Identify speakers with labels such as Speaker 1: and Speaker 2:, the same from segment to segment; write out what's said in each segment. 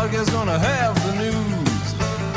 Speaker 1: Doug is gonna have the news.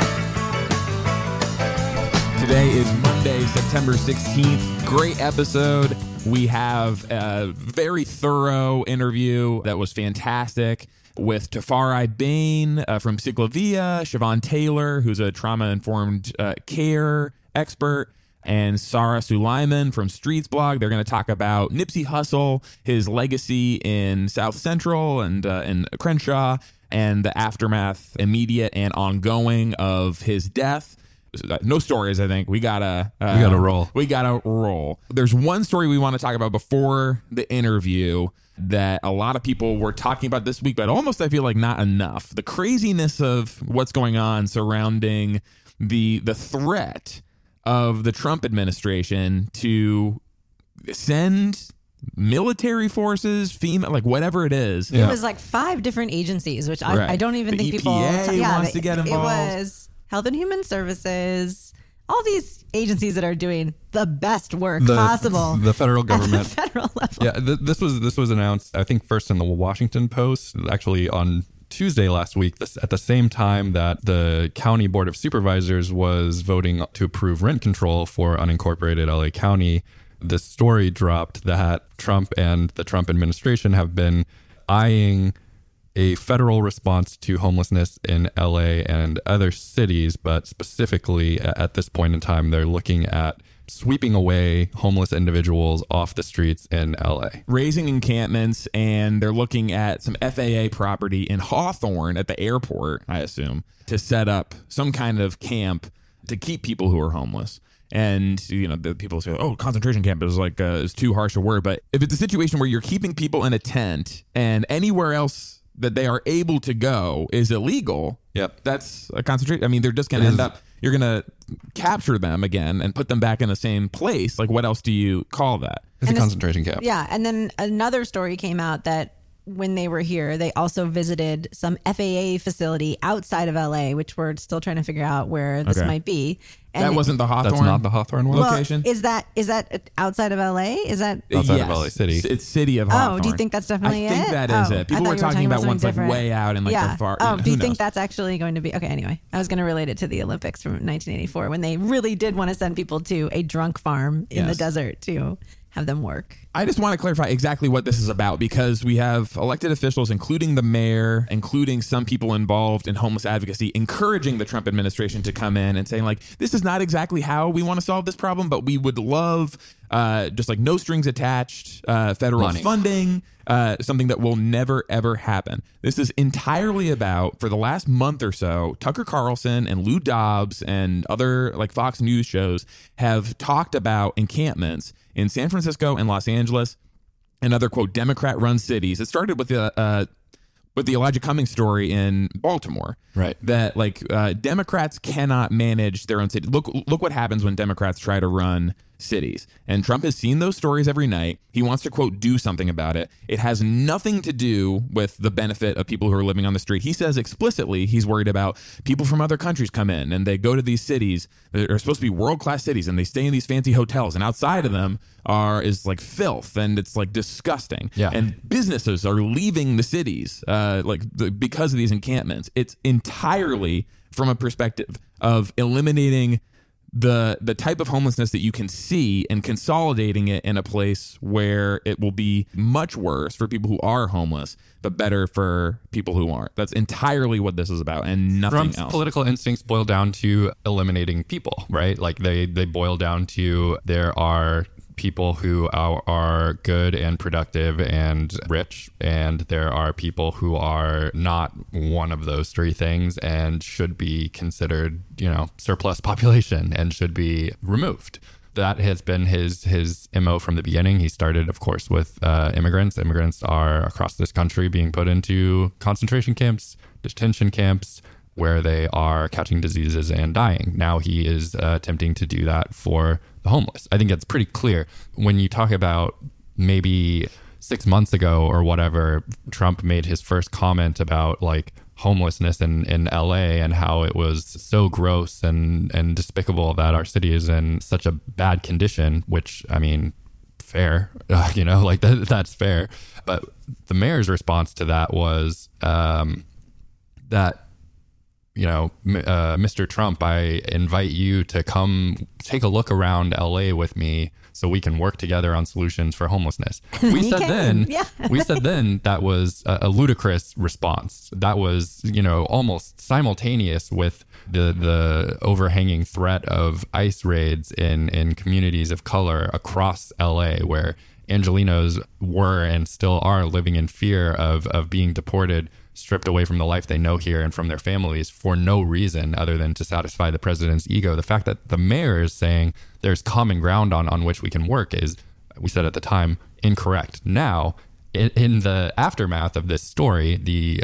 Speaker 2: Today is Monday, September 16th. Great episode. We have a very thorough interview that was fantastic with Tafari Bain from Ciclovia, Siobhan Taylor, who's a trauma-informed care expert, and Sarah Sulaiman from Streets Blog. They're going to talk about Nipsey Hussle, his legacy in South Central and in Crenshaw, and the aftermath, immediate and ongoing, of his death. No stories, I think. We gotta
Speaker 3: roll.
Speaker 2: We gotta roll. There's one story we want to talk about before the interview that a lot of people were talking about this week, but almost I feel like not enough. The craziness of what's going on surrounding the threat of the Trump administration to send military forces, FEMA, like whatever it is.
Speaker 4: It was like 5 different agencies, which I don't even think people
Speaker 2: wants to get involved.
Speaker 4: It was Health and Human Services, all these agencies that are doing the best work possible.
Speaker 3: The federal government.
Speaker 4: At the federal level.
Speaker 3: Yeah, this was announced, I think, first in the Washington Post, actually on Tuesday last week, at the same time that the County Board of Supervisors was voting to approve rent control for unincorporated LA County. This story dropped that Trump and the Trump administration have been eyeing a federal response to homelessness in LA and other cities, but specifically at this point in time, they're looking at sweeping away homeless individuals off the streets in LA.
Speaker 2: Raising encampments, and they're looking at some FAA property in Hawthorne at the airport, I assume, to set up some kind of camp to keep people who are homeless. And, you know, the people say, oh, concentration camp is like is too harsh a word. But if it's a situation where you're keeping people in a tent and anywhere else that they are able to go is illegal, that's a concentration. I mean, they're just going to end up, you're going to capture them again and put them back in the same place. Like, what else do you call that?
Speaker 3: It's a concentration camp.
Speaker 4: Yeah. And then another story came out that when they were here, they also visited some FAA facility outside of LA, which we're still trying to figure out where this might be. And
Speaker 2: that wasn't the Hawthorne?
Speaker 3: That's not the Hawthorne one?
Speaker 2: Location?
Speaker 4: Is that outside of LA? Is that
Speaker 3: outside of LA City?
Speaker 2: It's city of Hawthorne.
Speaker 4: Oh, do you think that's definitely it?
Speaker 2: I think that is it. People were talking about ones like way out and like the far.
Speaker 4: Oh, do you think that's actually going to be? Okay, anyway, I was going to relate it to the Olympics from 1984 when they really did want to send people to a drunk farm in the desert to have them work.
Speaker 2: I just want to clarify exactly what this is about, because we have elected officials, including the mayor, including some people involved in homeless advocacy, encouraging the Trump administration to come in and saying, like, this is not exactly how we want to solve this problem, but we would love just like no strings attached federal funding, something that will never, ever happen. This is entirely about, for the last month or so, Tucker Carlson and Lou Dobbs and other like Fox News shows have talked about encampments in San Francisco and Los Angeles and other, quote, Democrat-run cities. It started with the Elijah Cummings story in Baltimore,
Speaker 3: right?
Speaker 2: That like Democrats cannot manage their own city. Look what happens when Democrats try to run cities. And Trump has seen those stories every night. He wants to, quote, do something about it. It has nothing to do with the benefit of people who are living on the street. He says explicitly he's worried about people from other countries come in and they go to these cities that are supposed to be world-class cities, and they stay in these fancy hotels, and outside of them is like filth, and it's like disgusting.
Speaker 3: Yeah.
Speaker 2: And businesses are leaving the cities because of these encampments. It's entirely from a perspective of eliminating the type of homelessness that you can see and consolidating it in a place where it will be much worse for people who are homeless, but better for people who aren't. That's entirely what this is about, and nothing
Speaker 3: Trump's
Speaker 2: else.
Speaker 3: Political instincts boil down to eliminating people, right? Like they boil down to there are people who are good and productive and rich, and there are people who are not one of those three things and should be considered, surplus population and should be removed. That has been his MO from the beginning. He started, of course, with immigrants. Immigrants are across this country being put into concentration camps, detention camps, where they are catching diseases and dying. Now he is attempting to do that for the homeless. I think it's pretty clear when you talk about maybe 6 months ago or whatever, Trump made his first comment about like homelessness in LA and how it was so gross and despicable that our city is in such a bad condition, which, I mean, fair, that's fair. But the mayor's response to that was that Mr. Trump, I invite you to come take a look around LA with me so we can work together on solutions for homelessness. We said then that was a ludicrous response. That was, almost simultaneous with the overhanging threat of ICE raids in communities of color across LA, where Angelenos were and still are living in fear of being deported, stripped away from the life they know here and from their families for no reason other than to satisfy the president's ego. The fact that the mayor is saying there's common ground on which we can work is, we said at the time, incorrect. Now, in the aftermath of this story, the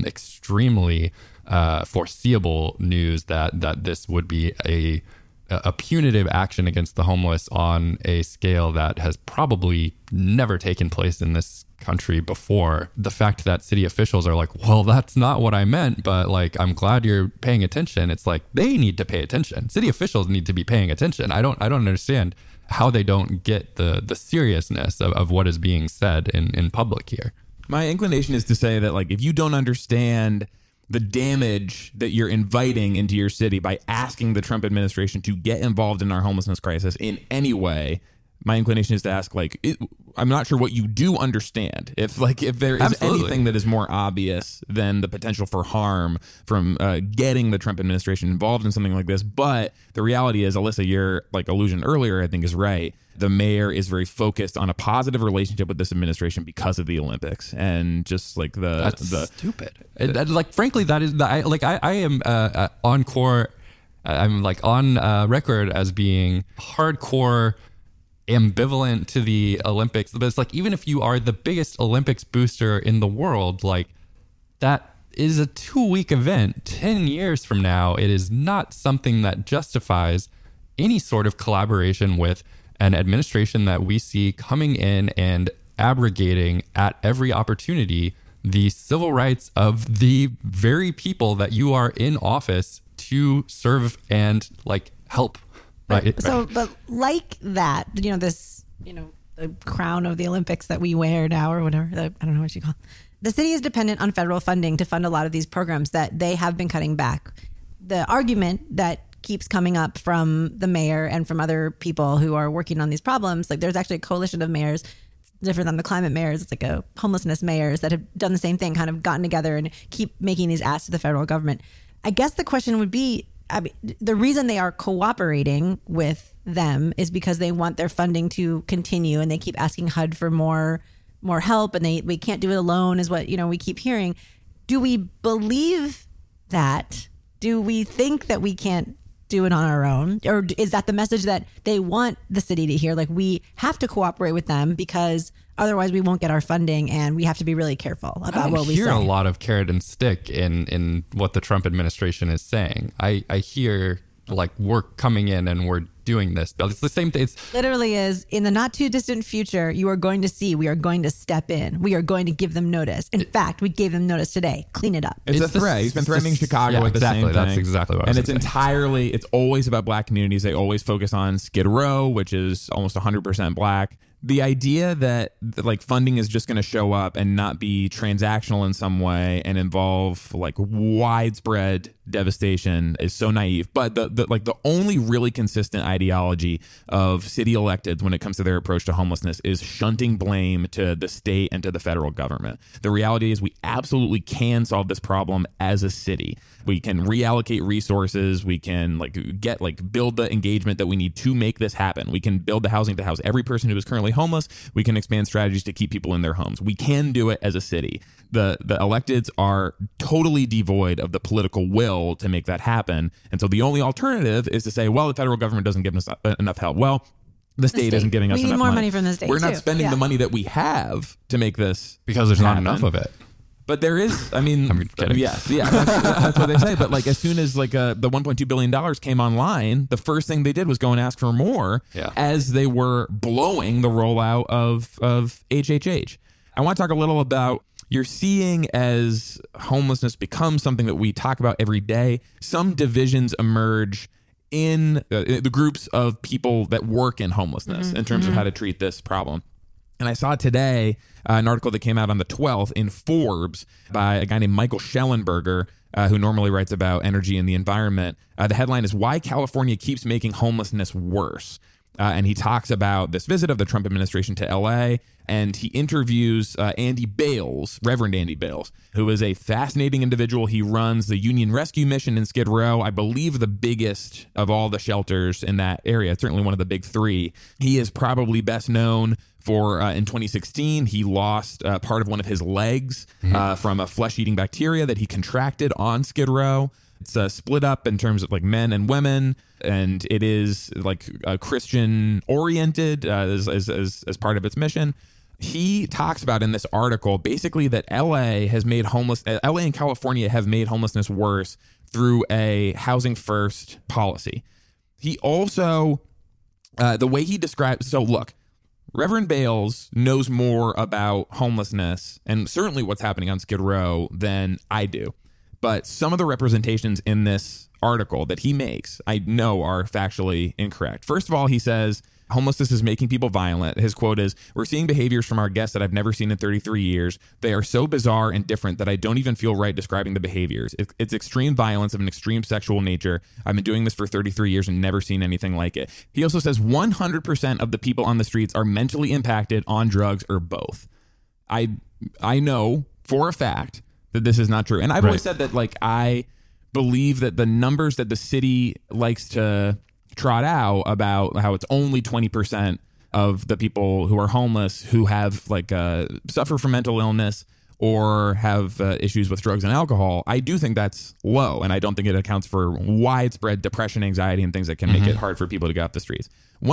Speaker 3: extremely foreseeable news that this would be a punitive action against the homeless on a scale that has probably never taken place in this country before. The fact that city officials are like, well, that's not what I meant, but like, I'm glad you're paying attention. It's like, they need to pay attention. City officials need to be paying attention. I don't understand how they don't get the seriousness of what is being said in public here.
Speaker 2: My inclination is to say that, like, if you don't understand the damage that you're inviting into your city by asking the Trump administration to get involved in our homelessness crisis in any way, my inclination is to ask, like, I'm not sure what you do understand. If there is
Speaker 3: Absolutely.
Speaker 2: anything that is more obvious than the potential for harm from getting the Trump administration involved in something like this. But the reality is, Alyssa, your allusion earlier, I think, is right. The mayor is very focused on a positive relationship with this administration because of the Olympics, and just like
Speaker 3: that's stupid. Frankly, that is I am encore. I'm on record as being hardcore ambivalent to the Olympics. But it's like, even if you are the biggest Olympics booster in the world, like, that is a 2-week event. 10 years from now, it is not something that justifies any sort of collaboration with an administration that we see coming in and abrogating at every opportunity the civil rights of the very people that you are in office to serve and help. Right.
Speaker 4: So, but like that, this, the crown of the Olympics that we wear now or whatever, I don't know what you call it. The city is dependent on federal funding to fund a lot of these programs that they have been cutting back. The argument that keeps coming up from the mayor and from other people who are working on these problems, like, there's actually a coalition of mayors, different than the climate mayors. It's like a homelessness mayors that have done the same thing, kind of gotten together and keep making these asks to the federal government. I guess the question would be, the reason they are cooperating with them is because they want their funding to continue, and they keep asking HUD for more help, and we can't do it alone, is what we keep hearing. Do we believe that? Do we think that we can't do it on our own? Or is that the message that they want the city to hear? Like, we have to cooperate with them because otherwise we won't get our funding, and we have to be really careful about what we say.
Speaker 3: I hear a lot of carrot and stick in what the Trump administration is saying. I hear, we're coming in and we're doing this, but it's the same thing. It's
Speaker 4: literally is, in the not too distant future, you are going to see, we are going to step in. We are going to give them notice. In fact, we gave them notice today. Clean it up.
Speaker 2: It's a threat. He's been threatening Chicago with the same thing.
Speaker 3: That's exactly what I was
Speaker 2: saying. And it's always about black communities. They always focus on Skid Row, which is almost 100% black. The idea that funding is just going to show up and not be transactional in some way and involve widespread devastation is so naive. But the only really consistent ideology of city electeds when it comes to their approach to homelessness is shunting blame to the state and to the federal government. The reality is, we absolutely can solve this problem as a city. We can reallocate resources. We can build the engagement that we need to make this happen. We can build the housing to house every person who is currently homeless. We can expand strategies to keep people in their homes. We can do it as a city. The electeds are totally devoid of the political will to make that happen. And so the only alternative is to say, well, the federal government doesn't give us enough help. Well, the state isn't giving us enough money.
Speaker 4: We need more money from the state.
Speaker 2: We're not spending the money that we have to make this
Speaker 3: because there's not enough of it.
Speaker 2: But there is,
Speaker 3: I'm kidding.
Speaker 2: Yeah, that's what they say. But as soon as the $1.2 billion came online, the first thing they did was go and ask for more as they were blowing the rollout of HHH. I want to talk a little about, you're seeing, as homelessness becomes something that we talk about every day, some divisions emerge in the groups of people that work in homelessness in terms of how to treat this problem. And I saw today an article that came out on the 12th in Forbes by a guy named Michael Schellenberger, who normally writes about energy and the environment. The headline is Why California Keeps Making Homelessness Worse. And he talks about this visit of the Trump administration to LA, and he interviews Andy Bales, Reverend Andy Bales, who is a fascinating individual. He runs the Union Rescue Mission in Skid Row, I believe the biggest of all the shelters in that area, certainly one of the big three. He is probably best known for in 2016, he lost part of one of his legs from a flesh-eating bacteria that he contracted on Skid Row. It's split up in terms of like men and women, and it is like Christian oriented as part of its mission. He talks about in this article basically that LA and California have made homelessness worse through a housing first policy. He also, the way he describes, so look, Reverend Bales knows more about homelessness and certainly what's happening on Skid Row than I do. But some of the representations in this article that he makes, I know are factually incorrect. First of all, he says homelessness is making people violent. His quote is, "We're seeing behaviors from our guests that I've never seen in 33 years. They are so bizarre and different that I don't even feel right describing the behaviors. It's extreme violence of an extreme sexual nature. I've been doing this for 33 years and never seen anything like it." He also says 100% of the people on the streets are mentally impacted on drugs or both. I know for a fact that this is not true. And I've always said that, like, I believe that the numbers that the city likes to trot out about how it's only 20% of the people who are homeless who have like suffer from mental illness or have issues with drugs and alcohol, I do think that's low. And I don't think it accounts for widespread depression, anxiety, and things that can make it hard for people to get off the streets.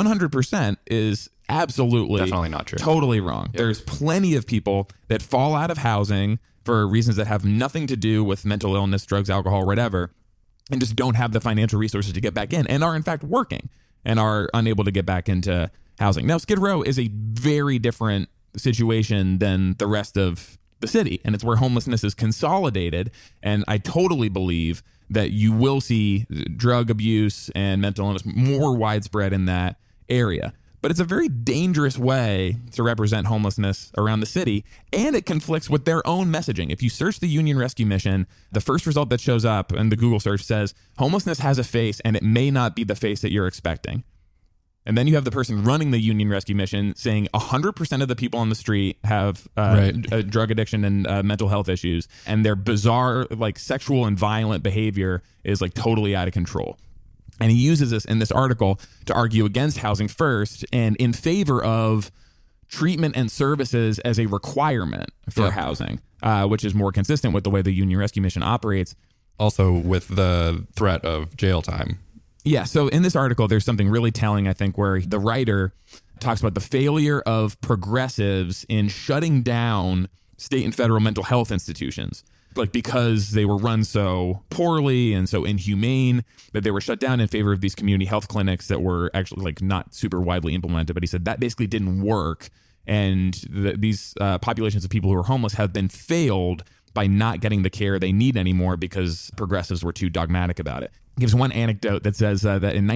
Speaker 2: 100% is absolutely
Speaker 3: definitely not true.
Speaker 2: Totally wrong. Yep. There's plenty of people that fall out of housing for reasons that have nothing to do with mental illness, drugs, alcohol, whatever, and just don't have the financial resources to get back in and are in fact working and are unable to get back into housing. Now, Skid Row is a very different situation than the rest of the city, and it's where homelessness is consolidated. And I totally believe that you will see drug abuse and mental illness more widespread in that area. But it's a very dangerous way to represent homelessness around the city, and it conflicts with their own messaging. If you search the Union Rescue Mission, the first result that shows up in the Google search says, homelessness has a face, and it may not be the face that you're expecting. And then you have the person running the Union Rescue Mission saying 100% of the people on the street have drug addiction and mental health issues, and their bizarre, like, sexual and violent behavior is like totally out of control. And he uses this in this article to argue against housing first and in favor of treatment and services as a requirement for housing, which is more consistent with the way the Union Rescue Mission operates.
Speaker 3: Also with the threat of jail time.
Speaker 2: Yeah. So in this article, there's something really telling, I think, where the writer talks about the failure of progressives in shutting down state and federal mental health institutions. Like, because they were run so poorly and so inhumane that they were shut down in favor of these community health clinics that were actually like not super widely implemented. But he said that basically didn't work. And these populations of people who are homeless have been failed by not getting the care they need anymore because progressives were too dogmatic about it. He gives one anecdote that says that in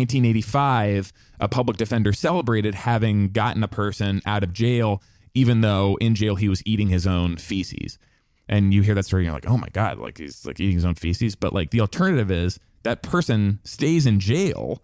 Speaker 2: 1985, a public defender celebrated having gotten a person out of jail, even though in jail he was eating his own feces. And you hear that story, and you're like, oh my God, like he's like eating his own feces. But like the alternative is that person stays in jail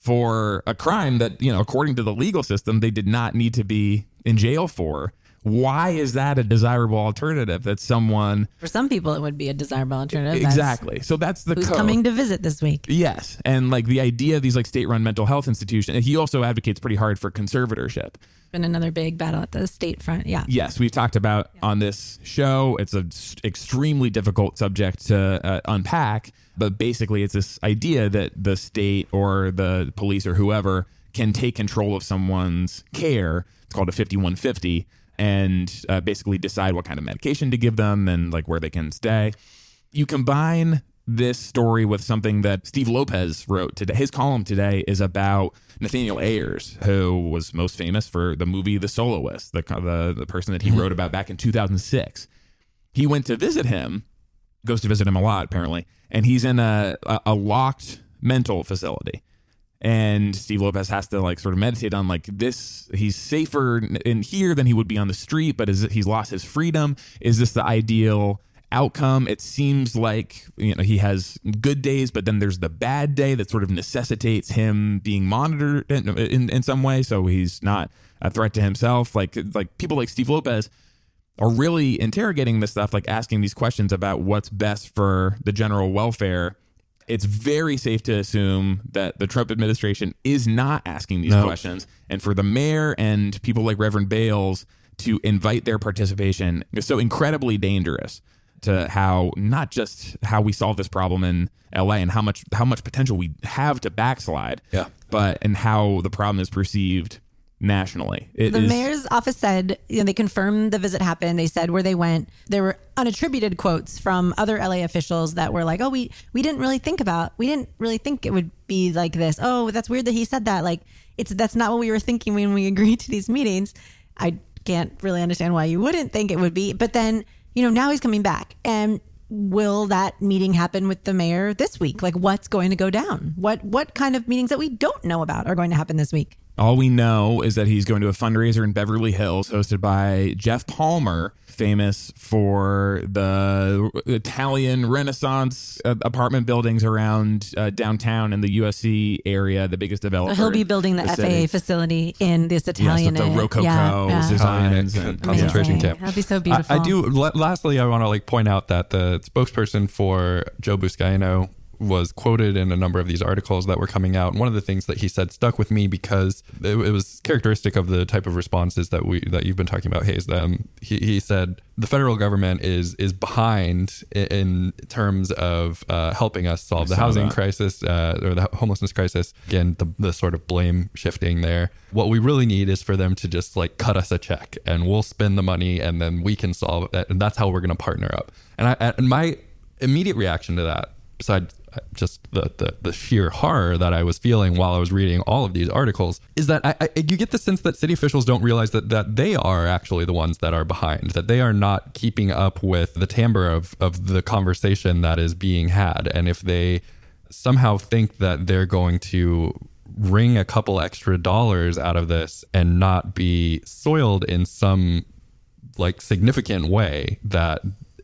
Speaker 2: for a crime that, you know, according to the legal system, they did not need to be in jail for. Why is that a desirable alternative? That someone...
Speaker 4: For some people, it would be a desirable alternative.
Speaker 2: Exactly. So that's the
Speaker 4: who's
Speaker 2: code.
Speaker 4: Coming to visit this week.
Speaker 2: Yes. And like the idea of these like state-run mental health institutions, he also advocates pretty hard for conservatorship.
Speaker 4: Been another big battle at the state front. Yeah.
Speaker 2: Yes, we've talked about on this show. It's an extremely difficult subject to unpack, but basically it's this idea that the state or the police or whoever can take control of someone's care. It's called a 5150, and basically decide what kind of medication to give them and like where they can stay. You combine this story with something that Steve Lopez wrote today. His column today is about Nathaniel Ayers, who was most famous for the movie The Soloist, the person that he wrote about back in 2006. He went to visit him, goes to visit him a lot apparently, and he's in a locked mental facility. And Steve Lopez has to like sort of meditate on like this. He's safer in here than he would be on the street, but he's lost his freedom. Is this the ideal outcome. It seems like, he has good days, but then there's the bad day that sort of necessitates him being monitored in some way, so he's not a threat to himself. Like people like Steve Lopez are really interrogating this stuff, like asking these questions about what's best for the general welfare. It's very safe to assume that the Trump administration is not asking these questions. And for the mayor and people like Reverend Bales to invite their participation is so incredibly dangerous to how, not just how we solve this problem in LA and how much potential we have to backslide, but and how the problem is perceived nationally.
Speaker 4: The mayor's office said, they confirmed the visit happened. They said where they went. There were unattributed quotes from other LA officials that were like, oh, we didn't really think it would be like this. Oh, that's weird that he said that. Like, that's not what we were thinking when we agreed to these meetings. I can't really understand why you wouldn't think it would be. But then, now he's coming back. And will that meeting happen with the mayor this week? Like, what's going to go down? What kind of meetings that we don't know about are going to happen this week?
Speaker 2: All we know is that he's going to a fundraiser in Beverly Hills hosted by Jeff Palmer, famous for the Italian Renaissance apartment buildings around downtown in the USC area, the biggest developer.
Speaker 4: He'll be building the FAA facility in this Italian
Speaker 2: with the Rococo designs and
Speaker 3: concentration camp.
Speaker 4: That'd be so beautiful.
Speaker 3: I do. Lastly, I want to point out that the spokesperson for Joe Buscaino was quoted in a number of these articles that were coming out. And one of the things that he said stuck with me because it was characteristic of the type of responses that you've been talking about, Hayes. He said the federal government is behind in terms of helping us solve the housing crisis or the homelessness crisis. Again, the sort of blame shifting there. What we really need is for them to just like cut us a check and we'll spend the money and then we can solve it. And that's how we're going to partner up. And my immediate reaction to that, besides just the sheer horror that I was feeling while I was reading all of these articles, is that you get the sense that city officials don't realize that they are actually the ones that are behind, that they are not keeping up with the timbre of the conversation that is being had. And if they somehow think that they're going to wring a couple extra dollars out of this and not be soiled in some like significant way, that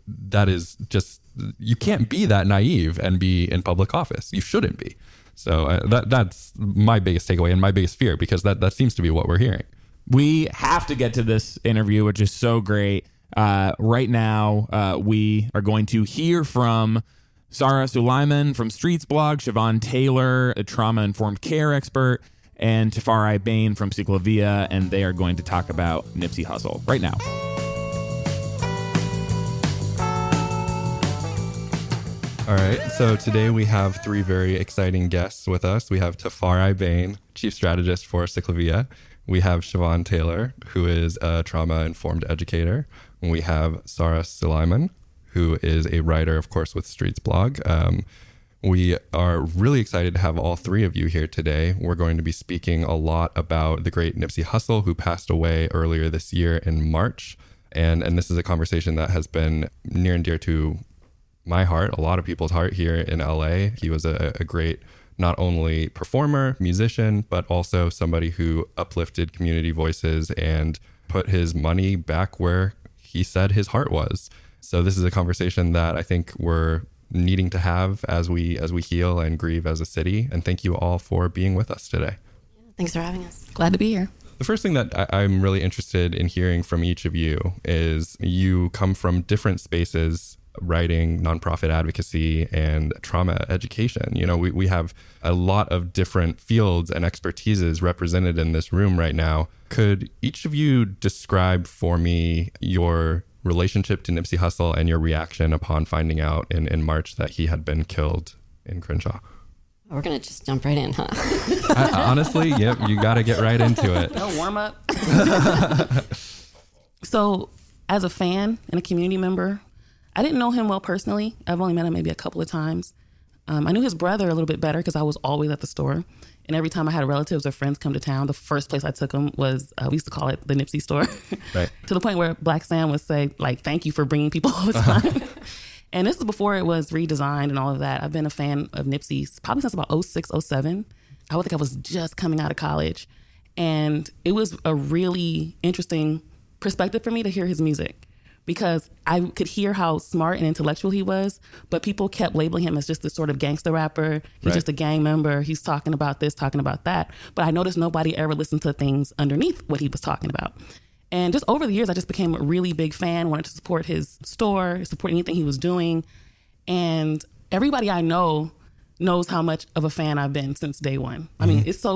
Speaker 3: is just, you can't be that naive and be in public office. You shouldn't be. So that's my biggest takeaway and my biggest fear, because that seems to be what we're hearing.
Speaker 2: We have to get to this interview, which is so great. Right now, we are going to hear from Sarah Sulaiman from Streets Blog, Siobhan Taylor, a trauma-informed care expert, and Tafari Bain from Ciclovia, and they are going to talk about Nipsey Hussle right now.
Speaker 3: All right, so today we have three very exciting guests with us. We have Tafari Bain, Chief Strategist for Ciclovia. We have Siobhan Taylor, who is a trauma-informed educator. And we have Sarah Sulaiman, who is a writer, of course, with Streets Blog. We are really excited to have all three of you here today. We're going to be speaking a lot about the great Nipsey Hussle, who passed away earlier this year in March. And this is a conversation that has been near and dear to my heart, a lot of people's heart here in LA. He was a great, not only performer, musician, but also somebody who uplifted community voices and put his money back where he said his heart was. So this is a conversation that I think we're needing to have as we heal and grieve as a city. And thank you all for being with us today.
Speaker 5: Thanks for having us. Glad to be here.
Speaker 3: The first thing that I'm really interested in hearing from each of you is you come from different spaces, writing, nonprofit advocacy, and trauma education. You know, we have a lot of different fields and expertises represented in this room right now. Could each of you describe for me your relationship to Nipsey Hussle and your reaction upon finding out in March that he had been killed in Crenshaw?
Speaker 5: We're going to just jump right in, huh?
Speaker 3: Honestly, yep, you got to get right into it.
Speaker 6: No warm up. So, as a fan and a community member, I didn't know him well personally. I've only met him maybe a couple of times. I knew his brother a little bit better because I was always at the store. And every time I had relatives or friends come to town, the first place I took them was, we used to call it the Nipsey store.
Speaker 3: Right.
Speaker 6: To the point where Black Sam would say, like, thank you for bringing people all the time. And this is before it was redesigned and all of that. I've been a fan of Nipsey's probably since about 06, 07. I would think I was just coming out of college. And it was a really interesting perspective for me to hear his music, because I could hear how smart and intellectual he was, but people kept labeling him as just this sort of gangster rapper. He's just a gang member. He's talking about this, talking about that. But I noticed nobody ever listened to things underneath what he was talking about. And just over the years, I just became a really big fan, wanted to support his store, support anything he was doing. And everybody I know knows how much of a fan I've been since day one. I mean, it's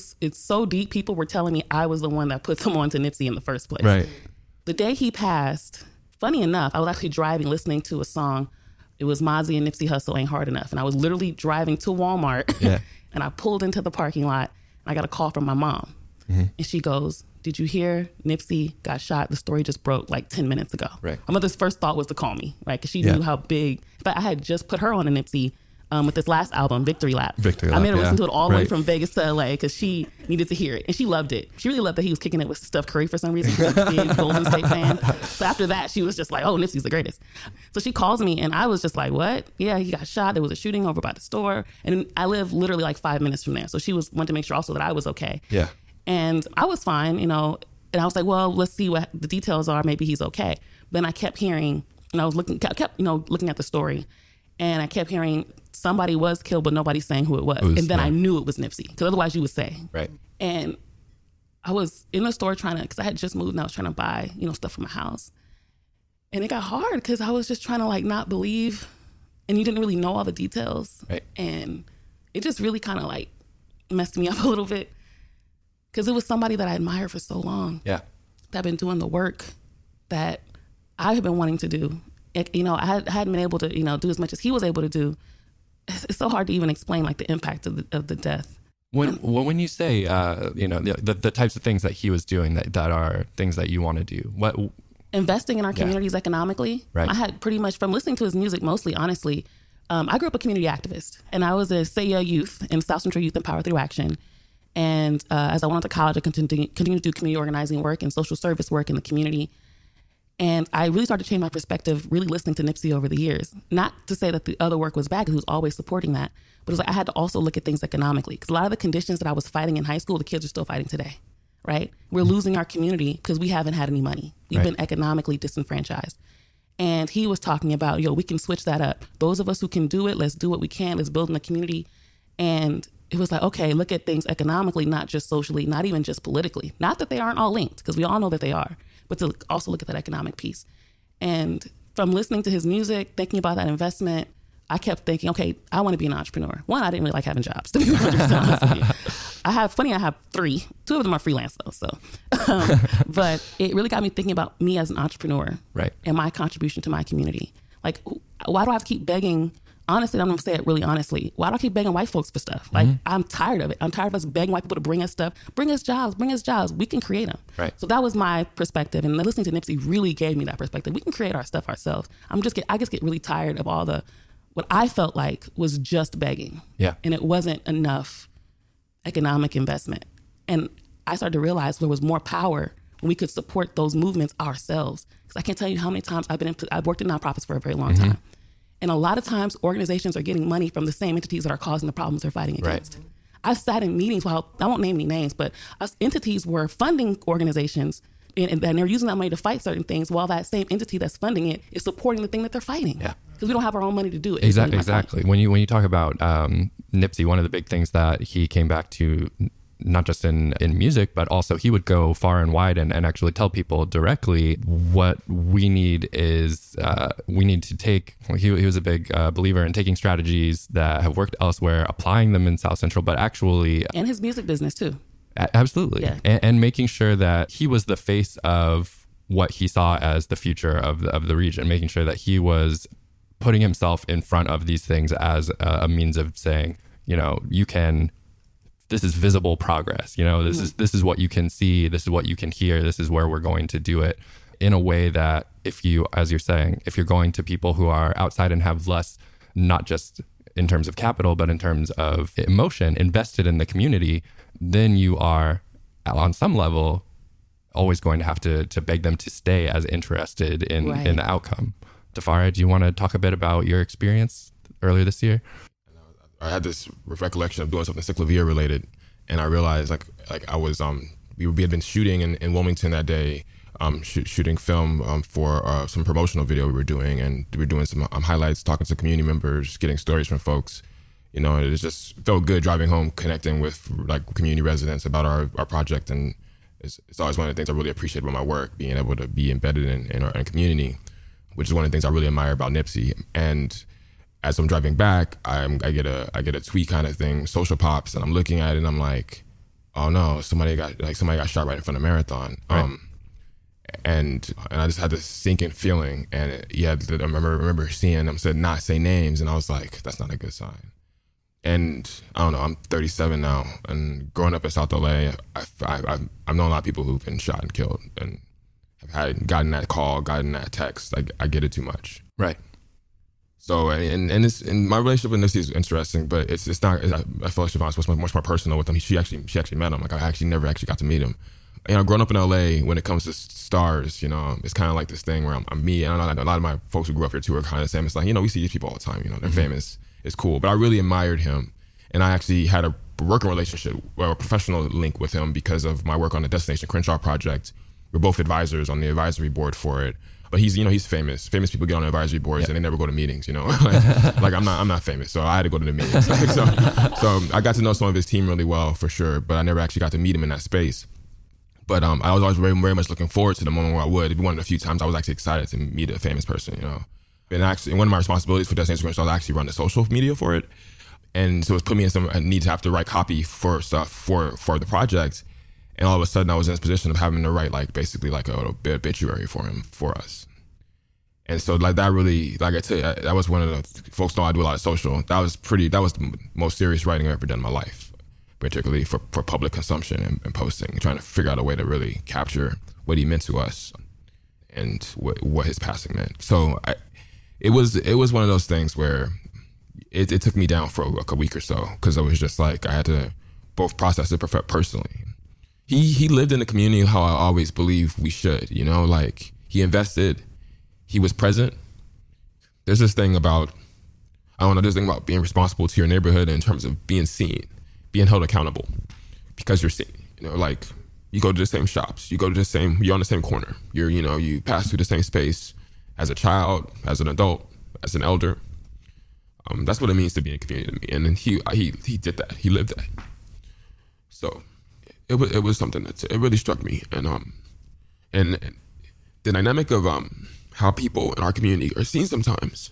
Speaker 6: so deep. People were telling me I was the one that put them on to Nipsey in the first place.
Speaker 3: Right.
Speaker 6: The day he passed, funny enough, I was actually driving, listening to a song. It was Mozzie and Nipsey Hussle, Ain't Hard Enough. And I was literally driving to Walmart and I pulled into the parking lot and I got a call from my mom. And she goes, did you hear Nipsey got shot? The story just broke like 10 minutes ago.
Speaker 3: Right.
Speaker 6: My mother's first thought was to call me, right? Because she knew how big, but I had just put her on a Nipsey with this last album, Victory Lap. I made her listen to it all the way from Vegas to LA because she needed to hear it. And she loved it. She really loved that he was kicking it with Steph Curry for some reason. She's a big Golden State fan. So after that, she was just like, oh, Nipsey's the greatest. So she calls me and I was just like, what? Yeah, he got shot. There was a shooting over by the store. And I live literally like 5 minutes from there. So she wanted to make sure also that I was okay.
Speaker 3: Yeah.
Speaker 6: And I was fine, you know. And I was like, well, let's see what the details are. Maybe he's okay. Then I kept hearing, and I was looking at the story. And I kept hearing somebody was killed, but nobody's saying who it was. And then I knew it was Nipsey, because otherwise you would say.
Speaker 3: Right.
Speaker 6: And I was in the store because I had just moved and I was trying to buy, stuff for my house. And it got hard because I was just trying to like not believe, and you didn't really know all the details.
Speaker 3: Right.
Speaker 6: And it just really kind of like messed me up a little bit because it was somebody that I admired for so long.
Speaker 3: Yeah.
Speaker 6: That had been doing the work that I had been wanting to do. I hadn't been able to, do as much as he was able to do. It's so hard to even explain like the impact of the death.
Speaker 3: When you say, the types of things that he was doing that are things that you want to do, what?
Speaker 6: Investing in our communities economically.
Speaker 3: Right.
Speaker 6: I had pretty much, from listening to his music mostly, honestly, I grew up a community activist, and I was a SEIA youth in South Central Youth Empower Through Action. And as I went on to college, I continued to do community organizing work and social service work in the community. And I really started to change my perspective, really listening to Nipsey over the years. Not to say that the other work was bad, because he was always supporting that. But it was like I had to also look at things economically, because a lot of the conditions that I was fighting in high school, the kids are still fighting today, right? We're losing our community because we haven't had any money. We've been economically disenfranchised. And he was talking about, we can switch that up. Those of us who can do it, let's do what we can. Let's build in the community. And it was like, okay, look at things economically, not just socially, not even just politically. Not that they aren't all linked, because we all know that they are, but to also look at that economic piece. And from listening to his music, thinking about that investment, I kept thinking, okay, I want to be an entrepreneur. One, I didn't really like having jobs, to be 100% honest with you. I have 3. 2 of them are freelance though, so. But it really got me thinking about me as an entrepreneur,
Speaker 3: right,
Speaker 6: and my contribution to my community. Like, why do I have to keep begging? Honestly, I'm going to say it really honestly. Why do I keep begging white folks for stuff? Like, I'm tired of it. I'm tired of us begging white people to bring us stuff. Bring us jobs. We can create them.
Speaker 3: Right.
Speaker 6: So that was my perspective. And listening to Nipsey really gave me that perspective. We can create our stuff ourselves. I just get really tired of all what I felt like was just begging.
Speaker 3: Yeah.
Speaker 6: And it wasn't enough economic investment. And I started to realize there was more power when we could support those movements ourselves. Because I can't tell you how many times I've worked in nonprofits for a very long time. And a lot of times organizations are getting money from the same entities that are causing the problems they're fighting against. Right. I've sat in meetings, I won't name any names, but entities were funding organizations and they're using that money to fight certain things, while that same entity that's funding it is supporting the thing that they're fighting. Yeah. Because we don't have our own money to do it.
Speaker 3: Exactly. When you talk about Nipsey, one of the big things that he came back to, not just in music, but also he would go far and wide and actually tell people directly what we need is we need to take. He was a big believer in taking strategies that have worked elsewhere, applying them in South Central, but actually...
Speaker 6: And his music business too.
Speaker 3: Absolutely.
Speaker 6: Yeah.
Speaker 3: And making sure that he was the face of what he saw as the future of the region, making sure that he was putting himself in front of these things as a means of saying, you can... This is visible progress. This is what you can see. This is what you can hear. This is where we're going to do it in a way that if you, as you're saying, if you're going to people who are outside and have less, not just in terms of capital, but in terms of emotion invested in the community, then you are on some level always going to have to beg them to stay as interested in the outcome. Tafara, do you want to talk a bit about your experience earlier this year?
Speaker 7: I had this recollection of doing something cyclovia related, and I realized like I was we had been shooting in Wilmington that day shooting film for some promotional video we were doing, and we were doing some highlights, talking to community members, getting stories from folks. You know, it just felt good driving home, connecting with like community residents about our project. And it's always one of the things I really appreciate about my work, being able to be embedded in our community, which is one of the things I really admire about Nipsey. And as I'm driving back, I get a tweet kind of thing, Social Pops, and I'm looking at it and I'm like, oh no, somebody got shot right in front of Marathon. Right. And I just had this sinking feeling. And I remember seeing them said not say names, and I was like, that's not a good sign. And I don't know, I'm 37 now, and growing up in South LA, I've known a lot of people who've been shot and killed, and have gotten that call, gotten that text. Like, I get it too much.
Speaker 3: Right.
Speaker 7: So, and my relationship with Nipsey is interesting, but it's not. I feel like Siobhan was much more personal with him. She actually met him. Like, I actually never got to meet him. You know, growing up in LA, when it comes to stars, you know, it's kind of like this thing where I'm me, and I know a lot of my folks who grew up here too are kind of the same. It's like, you know, we see these people all the time. You know, they're famous. It's cool. But I really admired him, and I actually had a working relationship, or a professional link with him because of my work on the Destination Crenshaw project. We're both advisors on the advisory board for it. But he's famous. Famous people get on advisory boards and they never go to meetings, you know. like I'm not famous, so I had to go to the meetings. so I got to know some of his team really well for sure, but I never actually got to meet him in that space. But I was always very, very much looking forward to the moment where I would. It'd be one of the few times I was actually excited to meet a famous person, you know. And actually, one of my responsibilities for Destination Crenshaw was actually run the social media for it. And so it's put me in some need to have to write copy for stuff for the project. And all of a sudden I was in this position of having to write basically a obituary for him, for us. And so that really, like I tell you, that was one of the folks know I do a lot of social. That was the most serious writing I've ever done in my life, particularly for public consumption and posting, trying to figure out a way to really capture what he meant to us and what his passing meant. So it was one of those things where it took me down for a week or so, because I was just like, I had to both process it personally. He lived in the community how I always believe we should, you know, like he invested, he was present. There's this thing about being responsible to your neighborhood in terms of being seen, being held accountable because you're seen, you know, like you go to the same shops, you're on the same corner, you pass through the same space as a child, as an adult, as an elder. That's what it means to be in a community to me. And then he did that, he lived that. So it was something that it really struck me, and the dynamic of how people in our community are seen sometimes.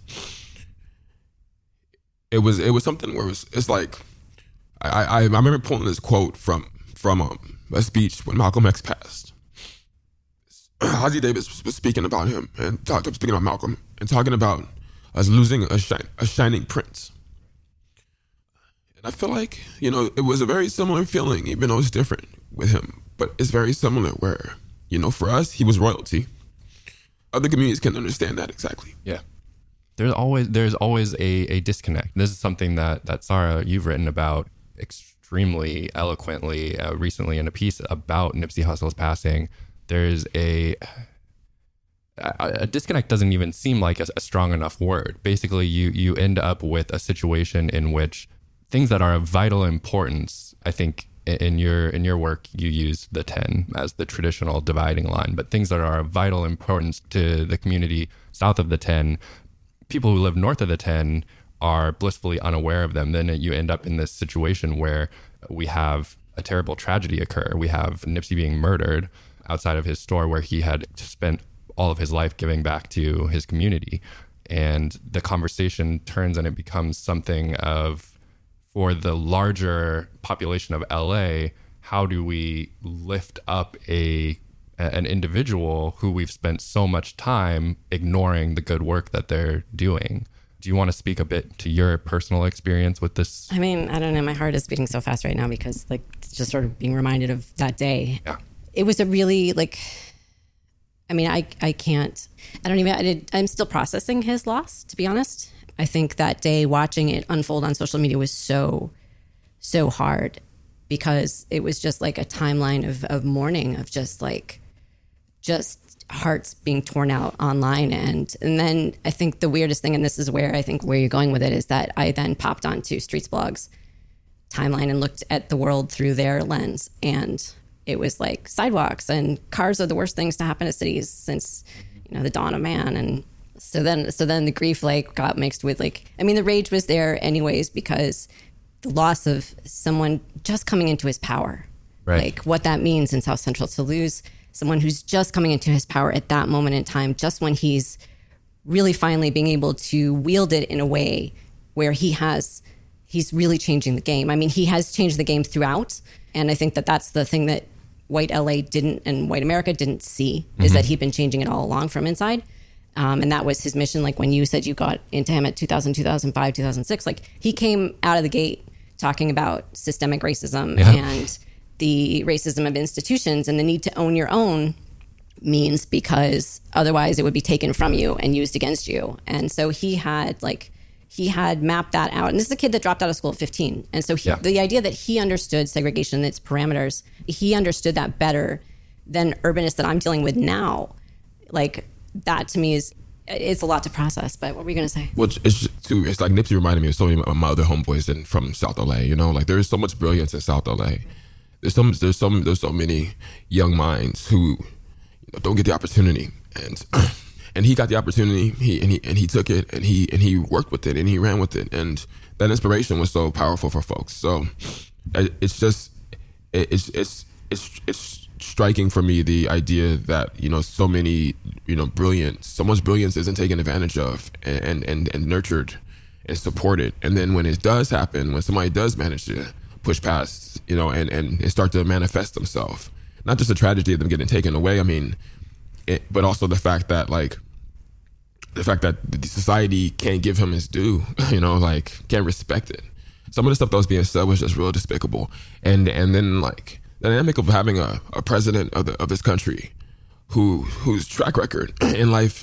Speaker 7: It was something where it's like I remember pulling this quote from a speech when Malcolm X passed. Ossie Davis was speaking about him and speaking about Malcolm and talking about us losing a shining prince. And I feel like, you know, it was a very similar feeling, even though it's different with him. But it's very similar where, you know, for us, he was royalty. Other communities can understand that exactly.
Speaker 3: Yeah. There's always a disconnect. This is something that Sarah, you've written about extremely eloquently recently in a piece about Nipsey Hussle's passing. There's a disconnect doesn't even seem like a strong enough word. Basically, you end up with a situation in which things that are of vital importance, I think in your work, you use the 10 as the traditional dividing line, but things that are of vital importance to the community south of the 10, people who live north of the 10 are blissfully unaware of them. Then you end up in this situation where we have a terrible tragedy occur. We have Nipsey being murdered outside of his store where he had spent all of his life giving back to his community. And the conversation turns and it becomes something of, for the larger population of LA, how do we lift up an individual who we've spent so much time ignoring the good work that they're doing? Do you want to speak a bit to your personal experience with this?
Speaker 5: I mean, I don't know. My heart is beating so fast right now because just sort of being reminded of that day.
Speaker 3: Yeah.
Speaker 5: It was a really I'm still processing his loss, to be honest. I think that day watching it unfold on social media was so hard because it was just like a timeline of mourning, of just hearts being torn out online. And then I think the weirdest thing, and this is where I think where you're going with it, is that I then popped onto Streets Blog's timeline and looked at the world through their lens. And it was like sidewalks and cars are the worst things to happen to cities since, the dawn of man. And so then the grief like got mixed with like, I mean, the rage was there anyways, because the loss of someone just coming into his power, like what that means in South Central, to lose someone who's just coming into his power at that moment in time, just when he's really finally being able to wield it in a way where he's really changing the game. I mean, he has changed the game throughout. And I think that that's the thing that white LA didn't and white America didn't see, is that he'd been changing it all along from inside. And that was his mission. Like when you said you got into him at 2000, 2005, 2006, like he came out of the gate talking about systemic racism and the racism of institutions and the need to own your own means, because otherwise it would be taken from you and used against you. And so he had mapped that out. And this is a kid that dropped out of school at 15. And so the idea that he understood segregation and its parameters, he understood that better than urbanists that I'm dealing with now. Like that to me it's a lot to process. But what were you going to say?
Speaker 7: Well, it's like Nipsey reminded me of so many of my other homeboys from South LA, like there is so much brilliance in South LA. There's so many young minds who don't get the opportunity, and he got the opportunity. He took it, and he worked with it, and he ran with it, and that inspiration was so powerful for folks. So it's striking for me, the idea that so many so much brilliance isn't taken advantage of and nurtured and supported, and then when it does happen, when somebody does manage to push past, and start to manifest themselves. Not just the tragedy of them getting taken away, but also the fact that the society can't give him his due, can't respect it. Some of the stuff that was being said was just real despicable. And then like the dynamic of having a president of this country whose track record in life,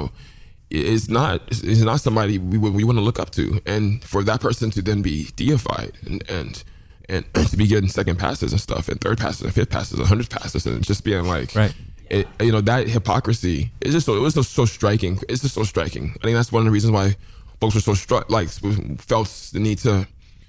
Speaker 7: is not somebody we want to look up to. And for that person to then be deified and to be getting second passes and stuff, and third passes and fifth passes, 100th passes, and just being like, that hypocrisy is just it was just so striking. It's just so striking. I think that's one of the reasons why folks were so felt the need to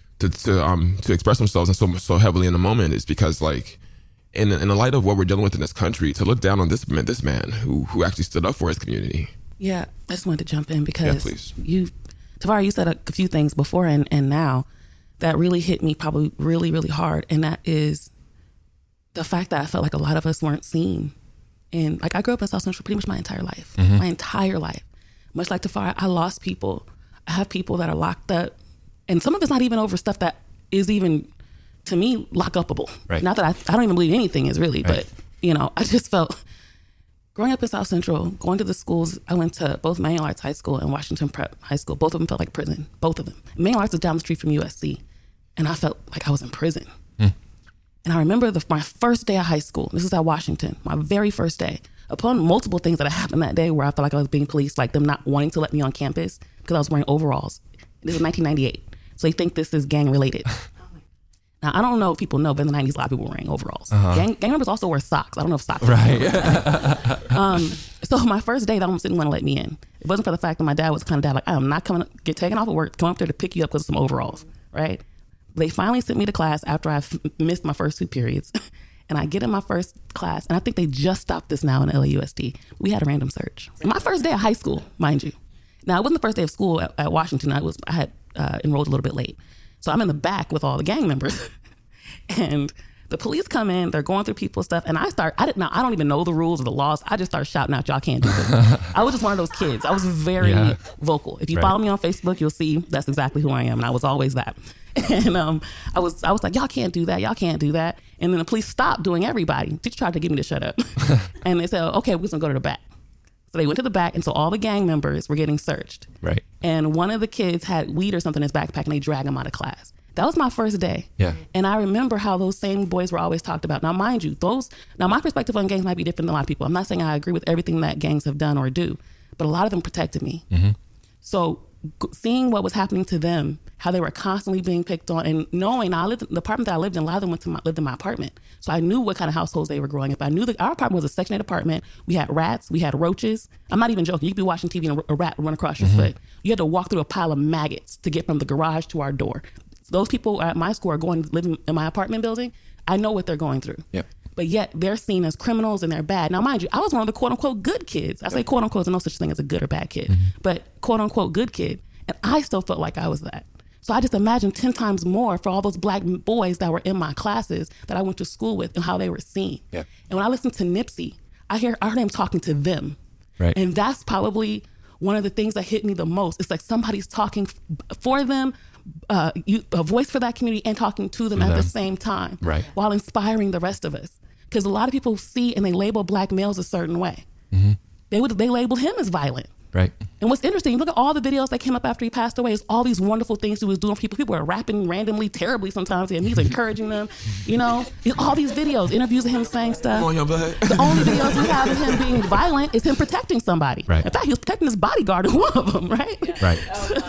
Speaker 7: express themselves and so heavily in the moment, is because like in the light of what we're dealing with in this country, to look down on this man who actually stood up for his community.
Speaker 6: Yeah, I just wanted to jump in because
Speaker 7: please.
Speaker 6: Tavares, you said a few things before and now that really hit me probably really, really hard. And that is the fact that I felt like a lot of us weren't seen. And like I grew up in South Central pretty much my entire life, my entire life. Much like Tavares, I lost people. I have people that are locked up. And some of it's not even over stuff that is even, to me, lock-upable. Right. Not that I don't even believe anything is really, but, I just felt, growing up in South Central, going to the schools, I went to both Manual Arts High School and Washington Prep High School. Both of them felt like prison, both of them. Manual Arts was down the street from USC, and I felt like I was in prison. And I remember my first day of high school, this is at Washington, my very first day, upon multiple things that happened that day where I felt like I was being policed, like them not wanting to let me on campus because I was wearing overalls. This is 1998. So they think this is gang related. Now, I don't know if people know, but in the 90s, a lot of people were wearing overalls. Gang members also wear socks. I don't know if socks. Right. So my first day, they almost didn't want to let me in. It wasn't for the fact that my dad was the kind of dad, like, I am not get taken off of work, come up there to pick you up because of some overalls, right? They finally sent me to class after I missed my first 2 periods. And I get in my first class, and I think they just stopped this now in LAUSD. We had a random search. My first day of high school, mind you. Now, it wasn't the first day of school at Washington. I had enrolled a little bit late. So I'm in the back with all the gang members. And the police come in, they're going through people's stuff. And I don't even know the rules or the laws. I just start shouting out, y'all can't do this. I was just one of those kids. I was very vocal. If you follow me on Facebook, you'll see that's exactly who I am. And I was always that. And I was like, y'all can't do that. Y'all can't do that. And then the police stopped doing everybody. They tried to get me to shut up. And they said, okay, we're just gonna go to the back. So they went to the back, and so all the gang members were getting searched. Right. And one of the kids had weed or something in his backpack, and they dragged him out of class. That was my first day. Yeah. And I remember how those same boys were always talked about. Now, mind you, my perspective on gangs might be different than a lot of people. I'm not saying I agree with everything that gangs have done or do, but a lot of them protected me. So seeing what was happening to them, how they were constantly being picked on, and knowing the apartment that I lived in, a lot of them lived in my apartment. So I knew what kind of households they were growing up. I knew that our apartment was a Section 8 apartment. We had rats, we had roaches. I'm not even joking. You could be watching TV and a rat would run across your foot. You had to walk through a pile of maggots to get from the garage to our door. So those people at my school living in my apartment building. I know what they're going through. Yep. but yet they're seen as criminals and they're bad. Now, mind you, I was one of the quote unquote good kids. I say quote unquote, there's no such thing as a good or bad kid, but quote unquote good kid. And I still felt like I was that. So I just imagined 10 times more for all those Black boys that were in my classes that I went to school with and how they were seen. Yeah. And when I listened to Nipsey, I heard him talking to them.
Speaker 3: Right.
Speaker 6: And that's probably one of the things that hit me the most. It's like somebody's talking for them, a voice for that community, and talking to them at the same time,
Speaker 3: right,
Speaker 6: while inspiring the rest of us. Because a lot of people see and they label Black males a certain way. They labeled him as violent.
Speaker 3: Right.
Speaker 6: And what's interesting, look at all the videos that came up after he passed away. It's all these wonderful things he was doing for people. People were rapping randomly, terribly sometimes, and he's encouraging them. You know, all these videos, interviews of him saying stuff.
Speaker 7: Come on, young blood.
Speaker 6: The only videos we have of him being violent is him protecting somebody.
Speaker 3: Right.
Speaker 6: In fact, he was protecting his bodyguard in one of them, right?
Speaker 3: Right.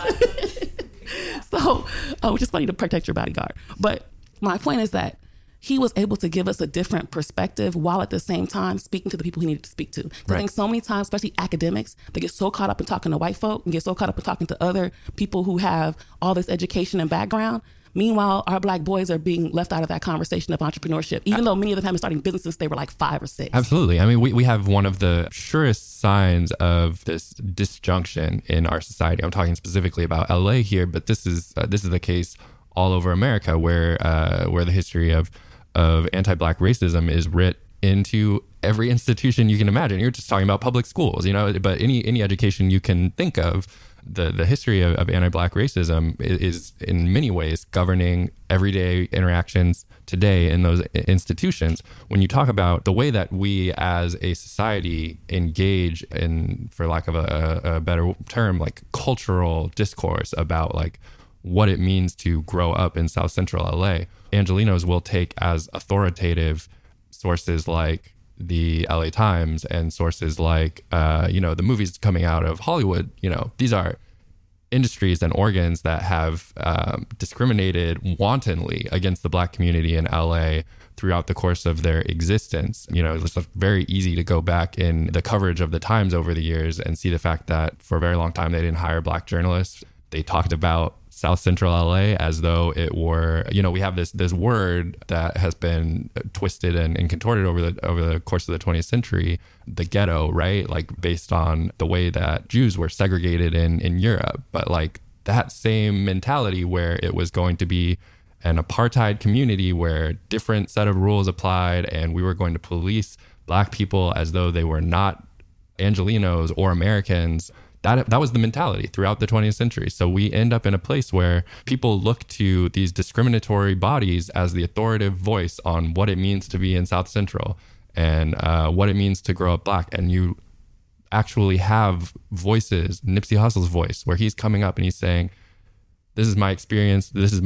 Speaker 6: So, which is funny, to protect your bodyguard. But my point is that he was able to give us a different perspective while at the same time speaking to the people he needed to speak to. I think so many times, especially academics, they get so caught up in talking to white folk and get so caught up in talking to other people who have all this education and background. Meanwhile, our Black boys are being left out of that conversation of entrepreneurship, even though many of them have been starting businesses since they were like 5 or 6.
Speaker 3: Absolutely. I mean, we have one of the surest signs of this disjunction in our society. I'm talking specifically about LA here, but this is the case all over America, where the history of anti-Black racism is writ into every institution you can imagine. You're just talking about public schools, but any education you can think of, the history of anti-Black racism is in many ways governing everyday interactions today in those institutions. When you talk about the way that we as a society engage in, for lack of a better term, like cultural discourse about like what it means to grow up in South Central LA, Angelenos will take as authoritative sources like the LA Times and sources like, the movies coming out of Hollywood. These are industries and organs that have discriminated wantonly against the Black community in LA throughout the course of their existence. It's very easy to go back in the coverage of the Times over the years and see the fact that for a very long time, they didn't hire Black journalists. They talked about South Central LA as though it were, we have this word that has been twisted and contorted over the course of the 20th century, the ghetto, right? Like based on the way that Jews were segregated in Europe. But like that same mentality where it was going to be an apartheid community where different set of rules applied and we were going to police Black people as though they were not Angelenos or Americans. That was the mentality throughout the 20th century. So we end up in a place where people look to these discriminatory bodies as the authoritative voice on what it means to be in South Central and what it means to grow up Black. And you actually have voices, Nipsey Hussle's voice, where he's coming up and he's saying, this is my experience. This is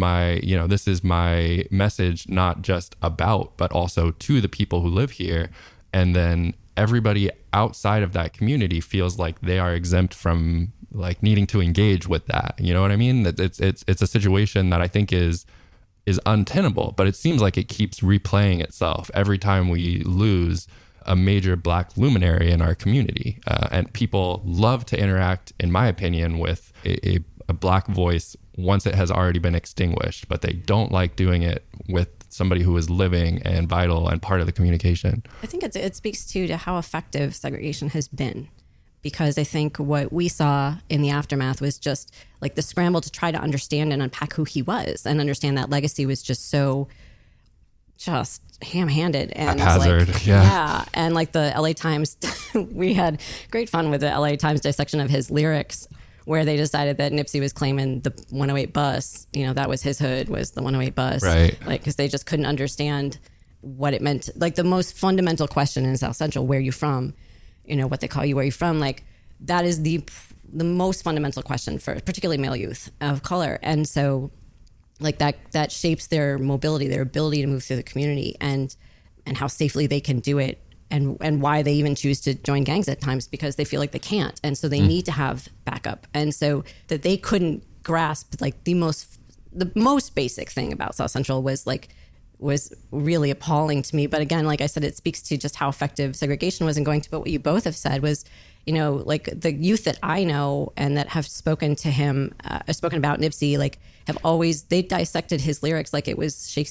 Speaker 3: my message, not just about, but also to the people who live here. And then everybody outside of that community feels like they are exempt from like needing to engage with that. You know what I mean? That it's a situation that I think is untenable, but it seems like it keeps replaying itself every time we lose a major Black luminary in our community. And people love to interact, in my opinion, with a Black voice once it has already been extinguished, but they don't like doing it with somebody who is living and vital and part of the communication.
Speaker 5: I think it speaks to how effective segregation has been, because I think what we saw in the aftermath was just like the scramble to try to understand and unpack who he was and understand that legacy was just so just ham-handed and
Speaker 3: haphazard.
Speaker 5: Like,
Speaker 3: yeah.
Speaker 5: And like the LA Times, we had great fun with the LA Times dissection of his lyrics, where they decided that Nipsey was claiming the 108 bus, that was his hood, was the 108 bus.
Speaker 3: Right.
Speaker 5: Like, because they just couldn't understand what it meant. Like the most fundamental question in South Central, where you from, what they call you, where you from, like that is the most fundamental question for particularly male youth of color. And so like that shapes their mobility, their ability to move through the community and how safely they can do it. And why they even choose to join gangs at times, because they feel like they can't. And so they need to have backup. And so that they couldn't grasp like the most basic thing about South Central was really appalling to me. But again, like I said, it speaks to just how effective segregation was. And going to what you both have said was, like the youth that I know and that have spoken to him, spoken about Nipsey, like have always, they dissected his lyrics like it was Shakespeare.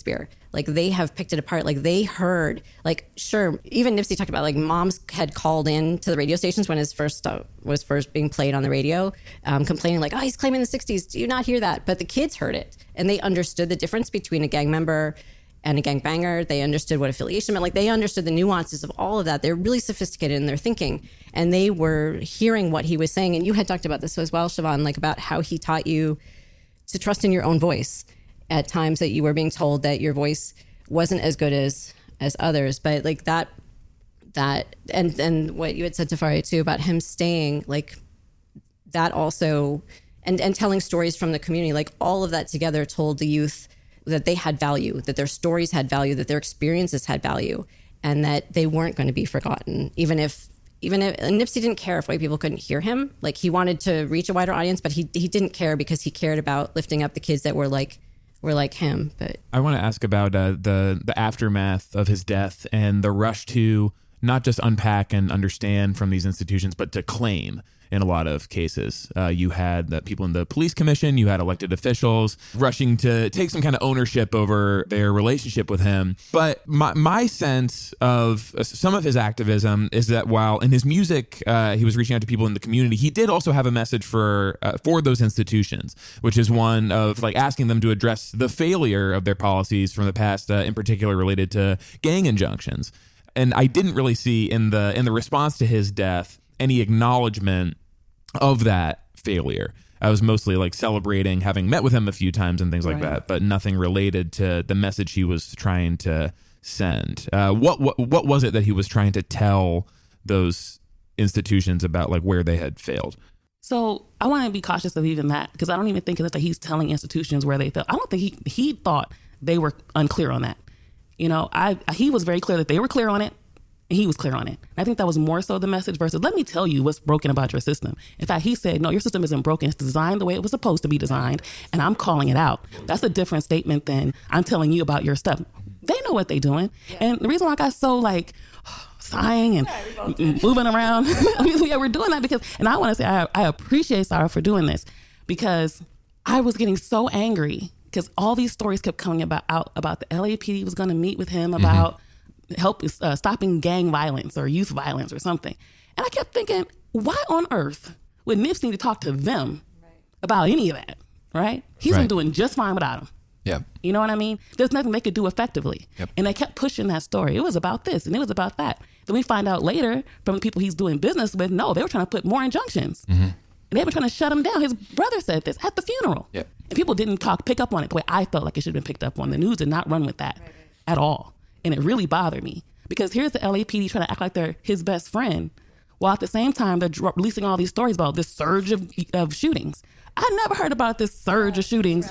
Speaker 5: Like they have picked it apart. Like they heard, like, sure, even Nipsey talked about like moms had called in to the radio stations when his first was first being played on the radio, complaining like, oh, he's claiming the 60s. Do you not hear that? But the kids heard it and they understood the difference between a gang member and a gangbanger. They understood what affiliation meant. Like they understood the nuances of all of that. They're really sophisticated in their thinking, and they were hearing what he was saying. And you had talked about this as well, Siobhan, like about how he taught you to trust in your own voice at times that you were being told that your voice wasn't as good as others. But like that and what you had said, Tafari, too, about him staying, like that also, and telling stories from the community, like all of that together told the youth that they had value, that their stories had value, that their experiences had value, and that they weren't going to be forgotten. Even if Nipsey didn't care if white people couldn't hear him, like he wanted to reach a wider audience, but he didn't care because he cared about lifting up the kids that were like him. But
Speaker 2: I want to ask about the aftermath of his death and the rush to not just unpack and understand from these institutions, but to claim. In a lot of cases, you had the people in the police commission, you had elected officials rushing to take some kind of ownership over their relationship with him. But my sense of some of his activism is that while in his music he was reaching out to people in the community, he did also have a message for those institutions, which is one of like asking them to address the failure of their policies from the past, in particular related to gang injunctions. And I didn't really see in the response to his death any acknowledgement of that failure. I was mostly like celebrating having met with him a few times and things like that, but nothing related to the message he was trying to send. What was it that he was trying to tell those institutions about like where they had failed?
Speaker 6: So I want to be cautious of even that, because I don't even think that he's telling institutions where they failed. I don't think he thought they were unclear on that. You know, he was very clear that they were clear on it. He was clear on it. I think that was more so the message versus let me tell you what's broken about your system. In fact, he said, no, your system isn't broken. It's designed the way it was supposed to be designed, and I'm calling it out. That's a different statement than I'm telling you about your stuff. They know what they're doing. Yeah. And the reason why I got so like sighing and moving around, yeah, we're doing that because, and I want to say I appreciate Sarah for doing this, because I was getting so angry because all these stories kept coming out about the LAPD was going to meet with him about stopping gang violence or youth violence or something. And I kept thinking, why on earth would Nipsey need to talk to them about any of that, right? He's been doing just fine without them.
Speaker 3: Yeah.
Speaker 6: You know what I mean? There's nothing they could do effectively. Yep. And they kept pushing that story. It was about this and it was about that. Then we find out later from the people he's doing business with, no, they were trying to put more injunctions. Mm-hmm. And they were trying to shut him down. His brother said this at the funeral. Yep. And people didn't pick up on it the way I felt like it should have been picked up on. The news did not run with that at all. And it really bothered me because here's the LAPD trying to act like they're his best friend, while at the same time they're releasing all these stories about this surge of shootings. I never heard about this surge of shootings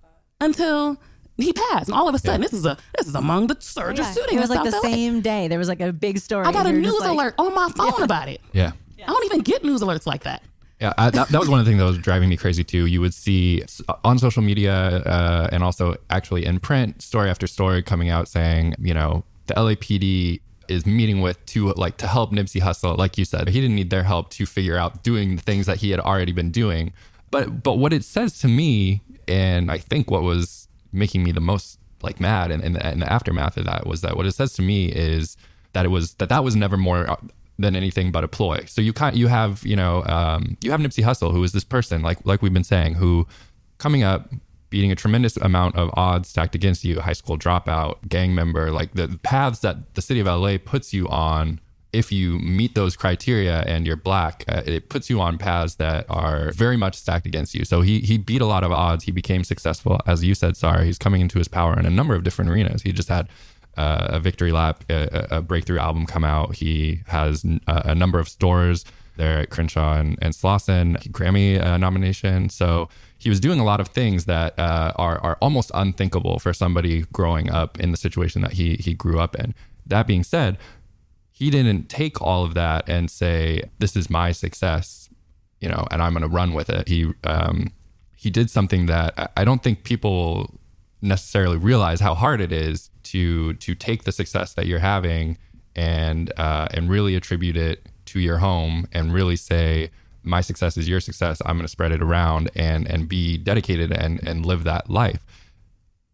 Speaker 6: until he passed, and all of a sudden this is among the surge of shootings.
Speaker 4: It was like the same day. There was like a big story.
Speaker 6: I got a news alert on my phone about it.
Speaker 3: Yeah.
Speaker 6: I don't even get news alerts like that.
Speaker 3: Yeah, that was one of the things that was driving me crazy too. You would see on social media and also actually in print, story after story coming out saying, you know, the LAPD is meeting with to help Nipsey Hussle. Like you said, he didn't need their help to figure out doing the things that he had already been doing. But what it says to me, and I think what was making me the most like mad in the aftermath of that was that what it says to me is that that was never more than anything but a ploy. So you have Nipsey Hussle, who is this person like we've been saying, who coming up, beating a tremendous amount of odds stacked against you, high school dropout, gang member, like the paths that the city of LA puts you on. If you meet those criteria and you're black, it puts you on paths that are very much stacked against you. So he beat a lot of odds. He became successful. As you said, Sarah, he's coming into his power in a number of different arenas. He just had a victory lap, a breakthrough album come out. He has a number of stores there at Crenshaw and Slauson, Grammy nomination. So he was doing a lot of things that are almost unthinkable for somebody growing up in the situation that he grew up in. That being said, he didn't take all of that and say, this is my success, you know, and I'm going to run with it. He did something that I don't think people necessarily realize how hard it is to take the success that you're having and really attribute it to your home and really say, my success is your success. I'm going to spread it around and be dedicated and live that life.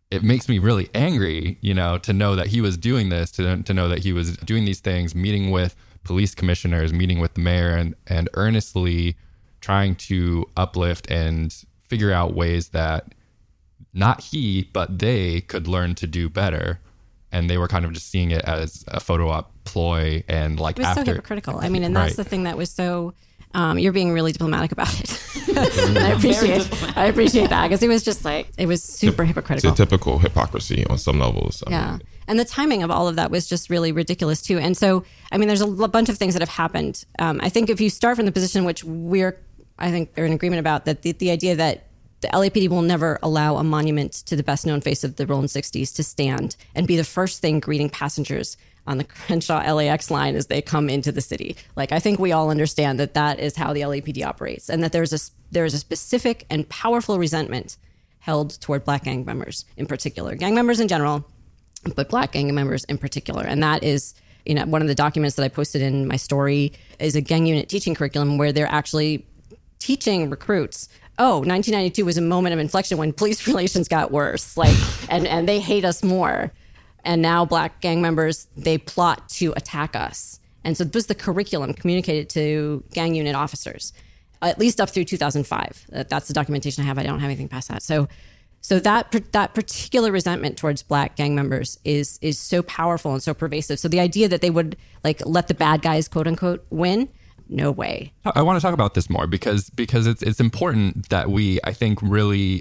Speaker 3: it makes me really angry, to know that he was doing this, to know that he was doing these things, meeting with police commissioners, meeting with the mayor, and earnestly trying to uplift and figure out ways that not he, but they could learn to do better. And they were kind of just seeing it as a photo op ploy. And like,
Speaker 5: it was so hypocritical. I mean, and that's the thing that was so, you're being really diplomatic about it. I appreciate that, because it was just like, it was super hypocritical.
Speaker 7: It's a typical hypocrisy on some levels. I mean,
Speaker 5: and the timing of all of that was just really ridiculous too. And so, I mean, there's a bunch of things that have happened. I think if you start from the position which I think they're in agreement about, that the idea that the LAPD will never allow a monument to the best known face of the Rolling 60s to stand and be the first thing greeting passengers on the Crenshaw LAX line as they come into the city. Like, I think we all understand that that is how the LAPD operates, and that there is a specific and powerful resentment held toward Black gang members in particular, gang members in general, but Black gang members in particular. And that is, one of the documents that I posted in my story is a gang unit teaching curriculum where they're actually teaching recruits, 1992 was a moment of inflection when police relations got worse, and they hate us more. And now Black gang members, they plot to attack us. And so this was the curriculum communicated to gang unit officers, at least up through 2005. That's the documentation I have. I don't have anything past that. So that particular resentment towards Black gang members is so powerful and so pervasive. So the idea that they would let the bad guys, quote unquote, win, no way.
Speaker 3: I want to talk about this more because it's important that we, I think, really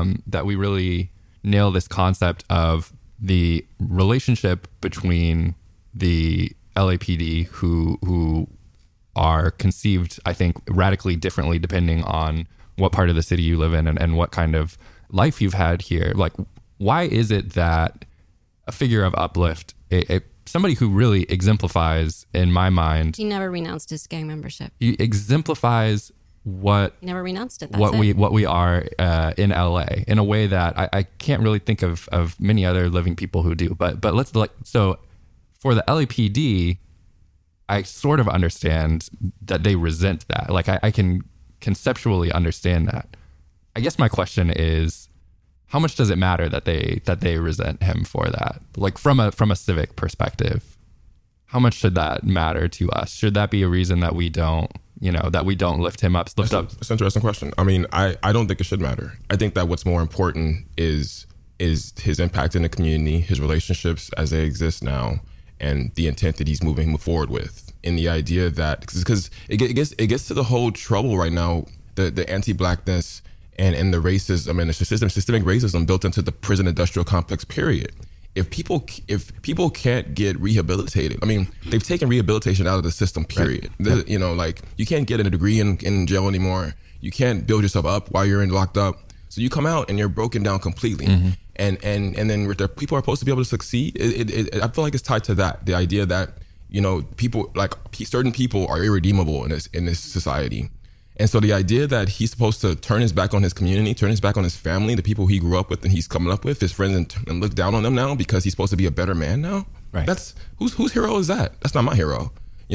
Speaker 3: nail this concept of the relationship between the LAPD, who are conceived, I think, radically differently depending on what part of the city you live in and what kind of life you've had here. Like, why is it that a figure of uplift, somebody who really exemplifies, in my mind,
Speaker 5: he never renounced his gang membership.
Speaker 3: He exemplifies what
Speaker 5: he never renounced it.
Speaker 3: What we are in LA in a way that I can't really think of many other living people who do. But so for the LAPD, I sort of understand that they resent that. Like, I can conceptually understand that. I guess my question is, how much does it matter that they resent him for that? Like, from a civic perspective, how much should that matter to us? Should that be a reason that we don't lift him up?
Speaker 7: That's an interesting question. I mean, I don't think it should matter. I think that what's more important is his impact in the community, his relationships as they exist now, and the intent that he's moving forward with. And the idea that, because it gets to the whole trouble right now, the anti-Blackness and the racism and the systemic racism built into the prison industrial complex, period. If people can't get rehabilitated, I mean, they've taken rehabilitation out of the system, period. Right. You can't get a degree in jail anymore. You can't build yourself up while you're locked up. So you come out and you're broken down completely. Mm-hmm. And then people are supposed to be able to succeed. I feel like it's tied to that, the idea that, people, like certain people are irredeemable in this society. And so the idea that he's supposed to turn his back on his community, turn his back on his family, the people he grew up with and he's coming up with, his friends, and look down on them now because he's supposed to be a better man now. Right. That's whose hero is that? That's not my hero.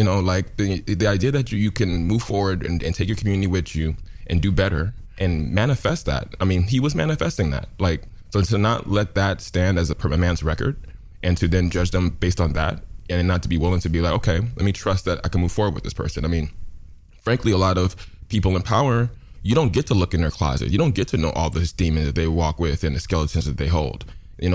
Speaker 7: The idea that you can move forward and take your community with you and do better and manifest that. I mean, he was manifesting that. So to not let that stand as a man's record and to then judge them based on that, and not to be willing to be like, okay, let me trust that I can move forward with this person. I mean, frankly, a lot of people in power, you don't get to look in their closet. You don't get to know all this demons that they walk with and the skeletons that they hold.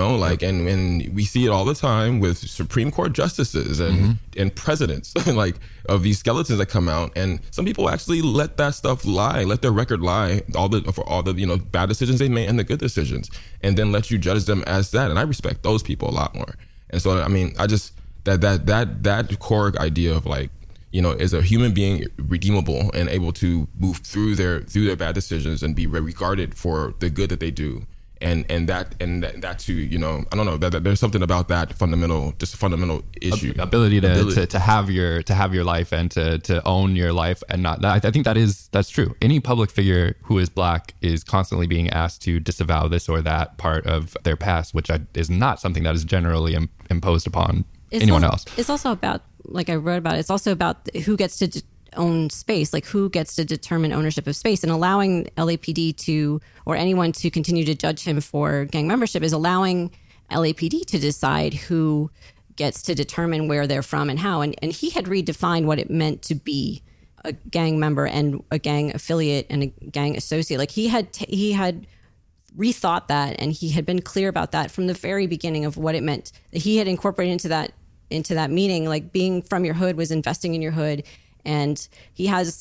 Speaker 7: And we see it all the time with Supreme Court justices and presidents, of these skeletons that come out. And some people actually let that stuff lie, let their record lie, for all the bad decisions they made and the good decisions, and then let you judge them as that. And I respect those people a lot more. And so, I mean, I just that core idea of is a human being redeemable and able to move through their bad decisions and be regarded for the good that they do. And that too, I don't know, that there's something about that fundamental issue,
Speaker 3: ability to have your life and to own your life, and not that. I think that's true. Any public figure who is Black is constantly being asked to disavow this or that part of their past, which is not something that is generally imposed upon anyone else.
Speaker 5: It's also about, like I wrote about, it's also about who gets to own space? Like, who gets to determine ownership of space? And allowing LAPD to, or anyone to continue to judge him for gang membership is allowing LAPD to decide who gets to determine where they're from and how. And he had redefined what it meant to be a gang member and a gang affiliate and a gang associate. Like, he had rethought that, and he had been clear about that from the very beginning of what it meant. He had incorporated into that meaning, like being from your hood was investing in your hood. And he has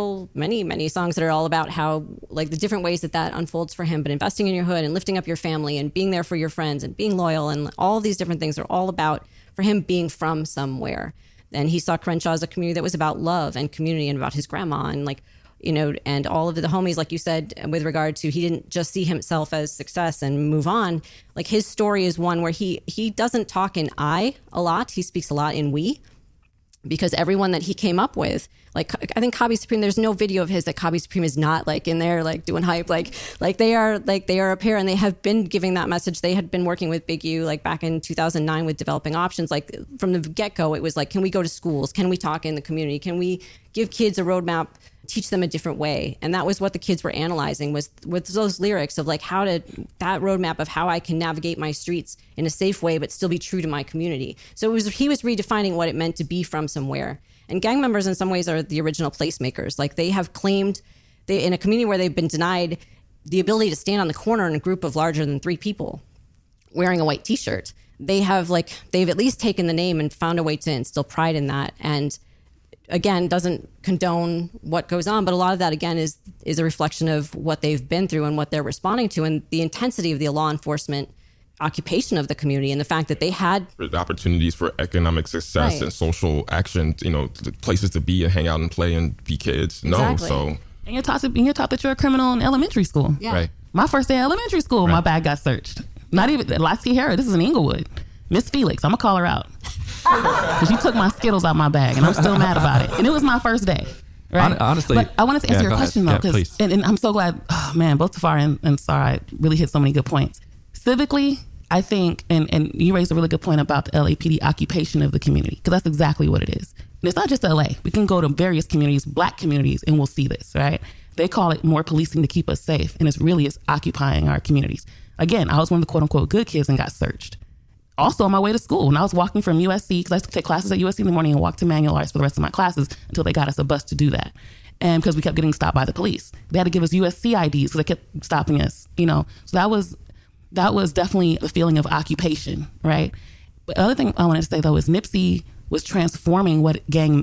Speaker 5: many songs that are all about how, like, the different ways that unfolds for him, but investing in your hood and lifting up your family and being there for your friends and being loyal and all these different things are all about, for him, being from somewhere. And he saw Crenshaw as a community that was about love and community and about his grandma and, like, you know, and all of the homies, like you said, with regard to, he didn't just see himself as success and move on. Like, his story is one where he doesn't talk in I a lot. He speaks a lot in we. Because everyone that he came up with, like, I think Cobby Supreme, there's no video of his that Cobby Supreme is not, like, in there, like, doing hype, like they are a pair, and they have been giving that message. They had been working with Big U, like, back in 2009 with Developing Options. Like, from the get-go, it was like, can we go to schools? Can we talk in the community? Can we give kids a roadmap, teach them a different way? And that was what the kids were analyzing, was with those lyrics of, like, that roadmap of how I can navigate my streets in a safe way but still be true to my community. So he was redefining what it meant to be from somewhere. And gang members in some ways are the original placemakers. Like, they have claimed, in a community where they've been denied the ability to stand on the corner in a group of larger than 3 people wearing a white t-shirt, they've at least taken the name and found a way to instill pride in that. And again, doesn't condone what goes on, but a lot of that, again, is a reflection of what they've been through and what they're responding to, and the intensity of the law enforcement occupation of the community, and the fact that they had
Speaker 7: opportunities for economic success and social action, you know, places to be and hang out and play and be kids.
Speaker 5: Exactly.
Speaker 7: No, so.
Speaker 6: And you're taught that you're a criminal in elementary school.
Speaker 5: Yeah.
Speaker 3: Right.
Speaker 6: My first day of elementary school, my bag got searched. Not even Lassie Hara. This is in Inglewood. Miss Felix, I'm gonna call her out because she took my Skittles out my bag, and I'm still mad about it. And it was my first day. Right?
Speaker 3: Honestly,
Speaker 6: but I wanted to answer your question though, because and I'm so glad. Oh man, both Tafari and Sarai really hit so many good points. Civically, I think, and you raised a really good point about the LAPD occupation of the community, because that's exactly what it is. And it's not just LA. We can go to various communities, Black communities, and we'll see this, right? They call it more policing to keep us safe, and it's occupying our communities. Again, I was one of the quote unquote good kids and got searched. Also on my way to school, when I was walking from USC, because I used to take classes at USC in the morning and walk to Manual Arts for the rest of my classes until they got us a bus to do that. And because we kept getting stopped by the police, they had to give us USC IDs because they kept stopping us, you know. So that was definitely the feeling of occupation, right? But the other thing I wanted to say though is Nipsey was transforming what gang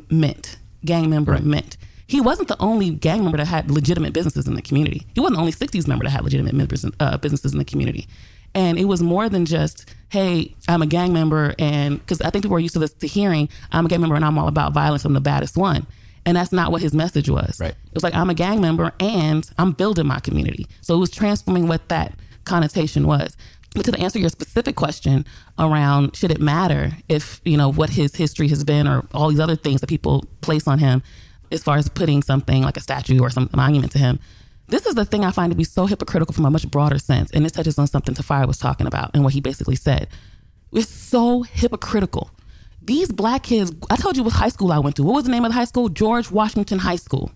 Speaker 6: member meant. He wasn't the only gang member that had legitimate businesses in the community. He wasn't the only 60s member that had legitimate businesses in the community. And it was more than just, hey, I'm a gang member, and because I think people are used to hearing, I'm a gang member and I'm all about violence, I'm the baddest one. And that's not what his message was. Right. It was like, I'm a gang member and I'm building my community. So it was transforming what that connotation was. But to answer your specific question around, should it matter if, you know, what his history has been or all these other things that people place on him as far as putting something like a statue or some monument to him, this is the thing I find to be so hypocritical from a much broader sense. And this touches on something Tafari was talking about and what he basically said. It's so hypocritical. These Black kids, I told you what high school I went to. What was the name of the high school? George Washington High School.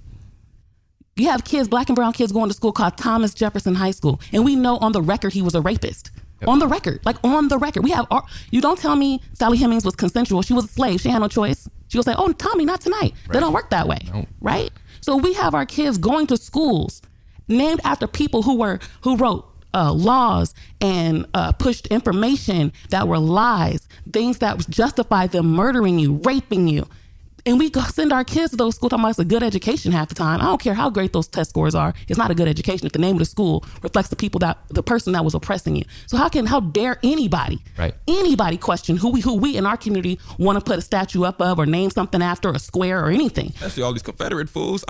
Speaker 6: You have kids, Black and brown kids, going to school called Thomas Jefferson High School. And we know on the record he was a rapist. Yep. On the record. Like, on the record. We have, you don't tell me Sally Hemings was consensual. She was a slave. She had no choice. She will say, oh, Tommy, not tonight. Right. They don't work that way. No. Right? So we have our kids going to schools named after people who wrote laws and pushed information that were lies, things that justified them murdering you, raping you. And we go send our kids to those schools talking about it's a good education half the time. I don't care how great those test scores are. It's not a good education if the name of the school reflects the person that was oppressing you. So how dare anybody question who we in our community want to put a statue up of or name something after, a square or anything.
Speaker 7: Especially all these Confederate fools.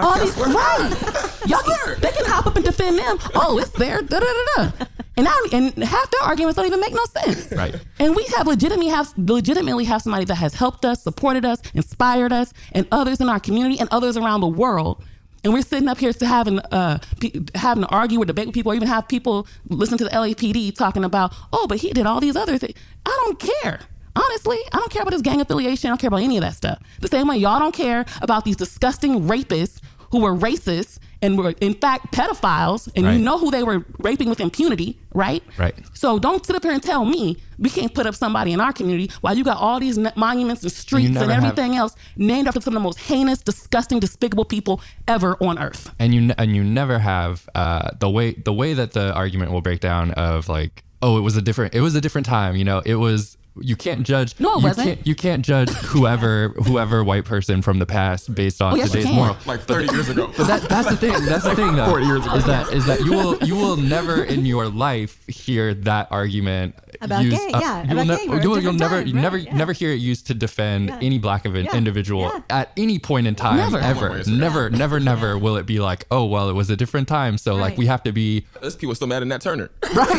Speaker 6: They can hop up and defend them. Oh, it's there. Da, da, da, da. And half their arguments don't even make no sense.
Speaker 3: Right.
Speaker 6: And we have legitimately have somebody that has helped us, supported us, inspired us, and others in our community and others around the world. And we're sitting up here to having to argue or debate with people, or even have people listen to the LAPD talking about, oh, but he did all these other things. I don't care. Honestly, I don't care about his gang affiliation. I don't care about any of that stuff. The same way y'all don't care about these disgusting rapists who were racist and were in fact pedophiles, and
Speaker 3: Right.
Speaker 6: you know who they were raping with impunity, right?
Speaker 3: Right.
Speaker 6: So don't sit up here and tell me we can't put up somebody in our community while you got all these monuments and streets and
Speaker 3: never
Speaker 6: everything else named after some of the most heinous, disgusting, despicable people ever on earth.
Speaker 3: And you never have the way that the argument will break down of like, oh, it was a different time. You know, it was. You can't judge.
Speaker 6: No, it wasn't.
Speaker 3: You can't judge whoever white person from the past based on
Speaker 6: Oh, yes, you
Speaker 3: today's
Speaker 6: can.
Speaker 3: moral.
Speaker 7: Like 30 years ago.
Speaker 3: But that's the thing. That's the thing, though.
Speaker 7: 40 years ago.
Speaker 3: Is that you will never in your life hear that argument
Speaker 4: About
Speaker 3: used.
Speaker 4: gay, yeah,
Speaker 3: you will
Speaker 4: about gay, we're a
Speaker 3: you'll
Speaker 4: different
Speaker 3: never
Speaker 4: time, right, yeah.
Speaker 3: never hear it used to defend any black individual
Speaker 4: yeah.
Speaker 3: at any point in time.
Speaker 6: Never.
Speaker 3: Ever. Never will it be like, oh well, it was a different time, so like
Speaker 4: Right.
Speaker 3: we have to be
Speaker 7: There's people still mad at Nat Turner.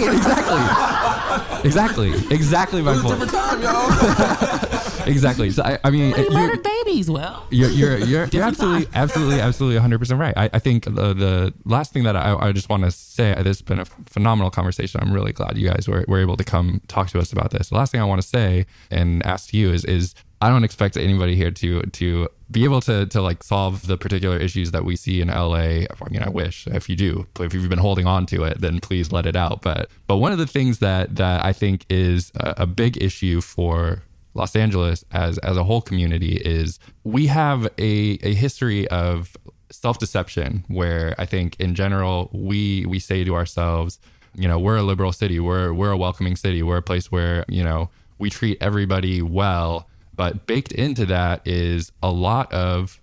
Speaker 3: right. Exactly my point.
Speaker 7: Different time, y'all.
Speaker 3: Exactly. So I mean,
Speaker 6: He
Speaker 3: you-
Speaker 6: murdered babies. Well,
Speaker 3: You're absolutely 100% right. I think the last thing that I just want to say, this has been a phenomenal conversation. I'm really glad you guys were able to come talk to us about this. The last thing I want to say and ask you is I don't expect anybody here to be able to like solve the particular issues that we see in LA. I mean, I wish. If you do, if you've been holding on to it, then please let it out. But one of the things that I think is a big issue for Los Angeles as a whole community is we have a history of self-deception where I think in general we say to ourselves, you know, we're a liberal city, we're a welcoming city, we're a place where, you know, we treat everybody well. But baked into that is a lot of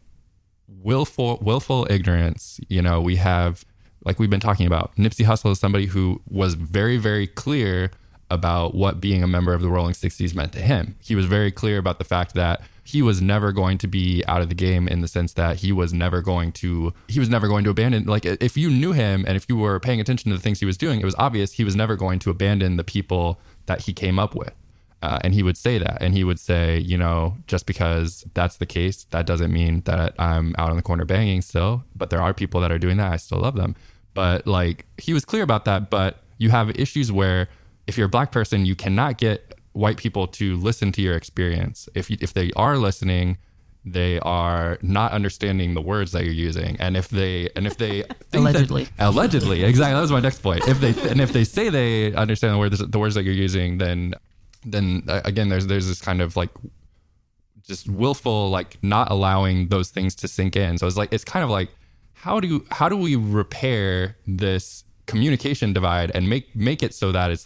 Speaker 3: willful ignorance. You know, we have, like we've been talking about, Nipsey Hussle is somebody who was very, very clear about what being a member of the Rolling 60s meant to him. He was very clear about the fact that he was never going to be out of the game in the sense that he was never going to abandon, like if you knew him and if you were paying attention to the things he was doing, it was obvious he was never going to abandon the people that he came up with. And he would say that, and he would say, you know, just because that's the case, that doesn't mean that I'm out on the corner banging still, but there are people that are doing that. I still love them. But like, he was clear about that. But you have issues where if you're a black person, you cannot get white people to listen to your experience. If they are listening, they are not understanding the words that you're using. And if they think
Speaker 6: Allegedly.
Speaker 3: allegedly, exactly. That was my next point. If they say they understand the words that you're using, then again, there's this kind of like just willful, like not allowing those things to sink in. So it's kind of like, how do we repair this communication divide and make it so that it's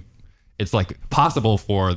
Speaker 3: like possible for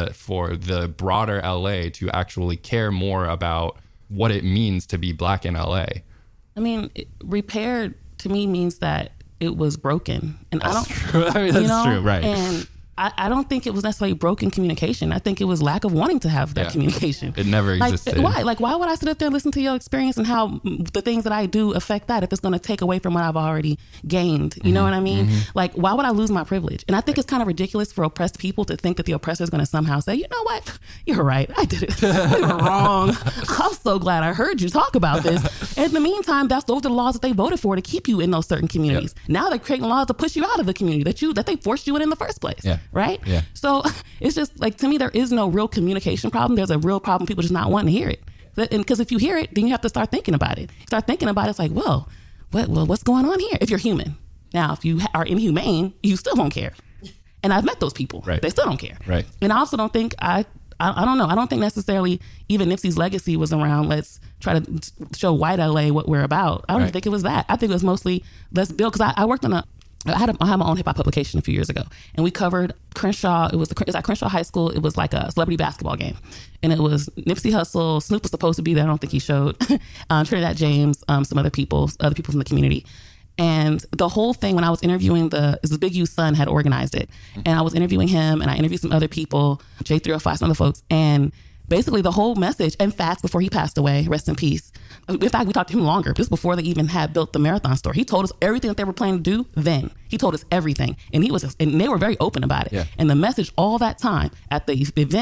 Speaker 3: the broader LA to actually care more about what it means to be black in LA?
Speaker 6: I mean, repair to me means that it was broken, and
Speaker 3: That's true. I mean, that's true, right?
Speaker 6: And I don't think it was necessarily broken communication. I think it was lack of wanting to have that communication.
Speaker 3: It never
Speaker 6: Like,
Speaker 3: existed.
Speaker 6: why? Like, why would I sit up there and listen to your experience and how the things that I do affect that if it's going to take away from what I've already gained? You know what I mean? Like, why would I lose my privilege? And I think it's kind of ridiculous for oppressed people to think that the oppressor is going to somehow say, you know what? You're right. I did it. You were wrong. I'm so glad I heard you talk about this. And in the meantime, those are the laws that they voted for to keep you in those certain communities. Now they're creating laws to push you out of the community that they forced you in the first place.
Speaker 3: Yeah.
Speaker 6: Right?
Speaker 3: Yeah.
Speaker 6: So it's just like, to me, there is no real communication problem. There's a real problem, people just not wanting to hear it. And because if you hear it, then you have to start thinking about it. Start thinking about it. It's like, what's going on here? If you're human. Now, if you are inhumane, you still won't care. And I've met those people.
Speaker 3: Right.
Speaker 6: They still don't care.
Speaker 3: Right.
Speaker 6: And I also don't think, I don't know. I don't think necessarily even Nipsey's legacy was around, let's try to show white LA what we're about. I don't
Speaker 3: Right.
Speaker 6: think it was that. I think it was mostly, let's build, because I worked on I had my own hip hop publication a few years ago, and we covered Crenshaw. It was at Crenshaw High School. It was like a celebrity basketball game, and it was Nipsey Hussle. Snoop was supposed to be there. I don't think he showed. Trinidad James, some other people from the community. And the whole thing, when I was interviewing the Big U's son had organized it, and I was interviewing him, and I interviewed some other people, J305, some other folks, and basically the whole message, and Fats before he passed away, rest in peace. In fact, we talked to him longer, just before they even had built the Marathon store. He told us everything that they were planning to do then. He told us everything. And and they were very open about it.
Speaker 3: Yeah.
Speaker 6: And the message all that time at the event,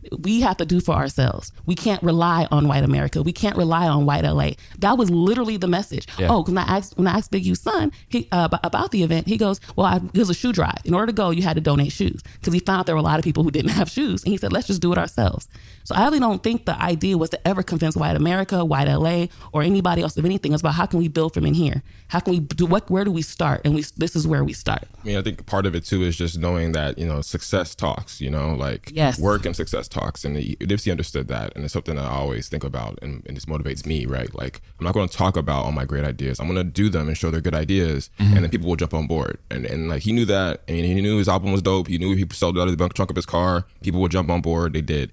Speaker 6: we have to do for ourselves. We can't rely on white America. We can't rely on white LA. That was literally the message.
Speaker 3: Yeah.
Speaker 6: Oh, when I asked Big U's son about the event, he goes, well, it was a shoe drive. In order to go, you had to donate shoes, because he found there were a lot of people who didn't have shoes. And he said, let's just do it ourselves. So I really don't think the idea was to ever convince white America, white LA, or anybody else of anything. It's about how can we build from in here? How can we do where do we start? And this is where we start.
Speaker 7: I mean, I think part of it too is just knowing that, success talks, like
Speaker 6: Yes.
Speaker 7: work and success talks. And Nipsey understood that. And it's something that I always think about, and this motivates me, right? Like, I'm not going to talk about all my great ideas. I'm going to do them and show they're good ideas, and then people will jump on board. And like, he knew that. I mean, he knew his album was dope. He knew if he sold it out of the trunk of his car, people would jump on board. They did.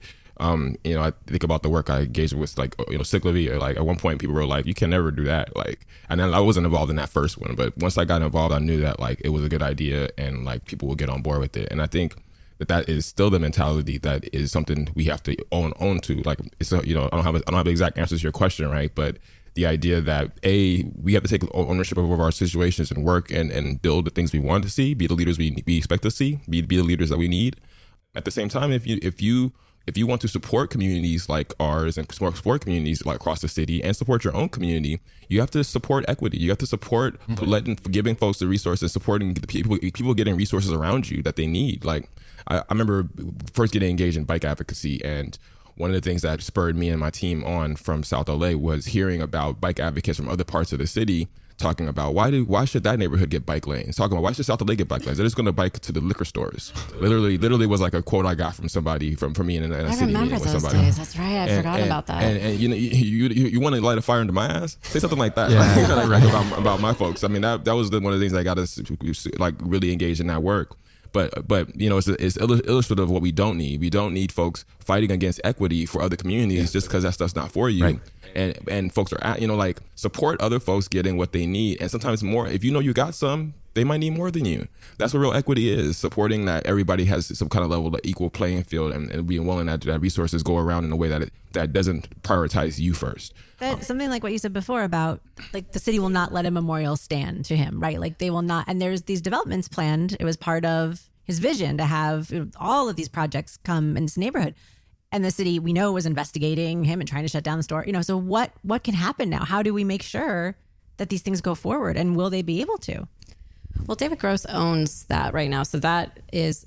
Speaker 7: I think about the work I engaged with, like, Sick La Vie. Like, at one point, people were like, you can never do that. Like, and then I wasn't involved in that first one, but once I got involved, I knew that, like, it was a good idea, and like, people would get on board with it. And I think that is still the mentality that is something we have to own to. Like, it's I don't have the exact answers to your question, right? But the idea that we have to take ownership of our situations and work and build the things we want to see, be the leaders we expect to see, be the leaders that we need. At the same time, if you want to support communities like ours and support communities like across the city and support your own community, you have to support equity. You have to support giving folks the resources, supporting the people getting resources around you that they need. Like, I remember first getting engaged in bike advocacy, and one of the things that spurred me and my team on from South LA was hearing about bike advocates from other parts of the city talking about why should that neighborhood get bike lanes? Talking about why should South LA get bike lanes? They're just going to bike to the liquor stores. Literally was like a quote I got from somebody from me in a city meeting with somebody.
Speaker 5: Days. That's right. I forgot about that.
Speaker 7: And you want to light a fire into my ass? Say something like that. Yeah. about my folks. I mean, that was one of the things that got us like really engaged in that work. But it's illustrative of what we don't need. We don't need folks fighting against equity for other communities just because that stuff's not for you. Right. And folks are support other folks getting what they need. And sometimes more, if you got some, they might need more than you. That's what real equity is, supporting that everybody has some kind of level of equal playing field, and being willing that resources go around in a way that doesn't prioritize you first.
Speaker 4: But something like what you said before about, like, the city will not let a memorial stand to him, right? Like, they will not. And there's these developments planned. It was part of his vision to have all of these projects come in this neighborhood. And the city, we know, was investigating him and trying to shut down the store. So what can happen now? How do we make sure that these things go forward? And will they be able to?
Speaker 5: Well, David Gross owns that right now. So that's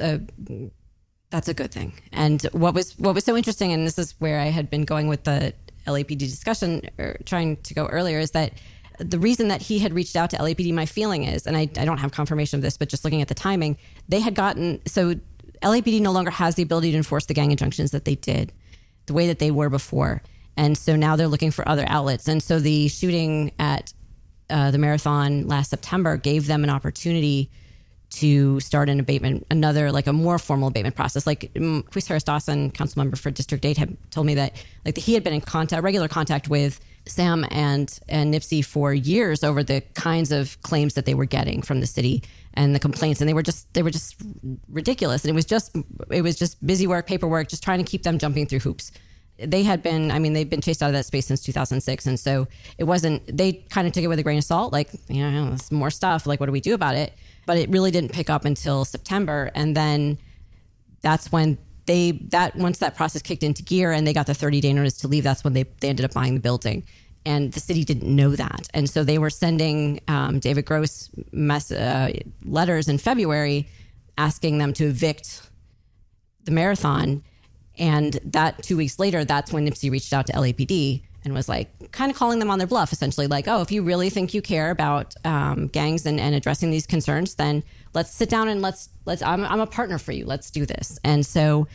Speaker 5: a good thing. And what was so interesting, and this is where I had been going with the LAPD discussion, or trying to go earlier, is that the reason that he had reached out to LAPD, my feeling is, and I don't have confirmation of this, but just looking at the timing, they had gotten, so LAPD no longer has the ability to enforce the gang injunctions that they did the way that they were before. And so now they're looking for other outlets. And so the shooting at the marathon last September gave them an opportunity to start an abatement, a more formal abatement process. Like, Quis Harris Dawson, council member for District 8, had told me that, like, he had been in regular contact with Sam and Nipsey for years over the kinds of claims that they were getting from the city and the complaints, and they were just ridiculous. And it was just busy work, paperwork, just trying to keep them jumping through hoops. They've been chased out of that space since 2006. And so they kind of took it with a grain of salt, like, there's more stuff, like, what do we do about it? But it really didn't pick up until September. And then that's when once that process kicked into gear and they got the 30-day notice to leave, that's when they ended up buying the building. And the city didn't know that. And so they were sending David Gross letters in February asking them to evict the marathon. And that 2 weeks later, that's when Nipsey reached out to LAPD and was like, kind of calling them on their bluff, essentially, like, oh, if you really think you care about gangs and addressing these concerns, then let's sit down and let's I'm a partner for you. Let's do this. And so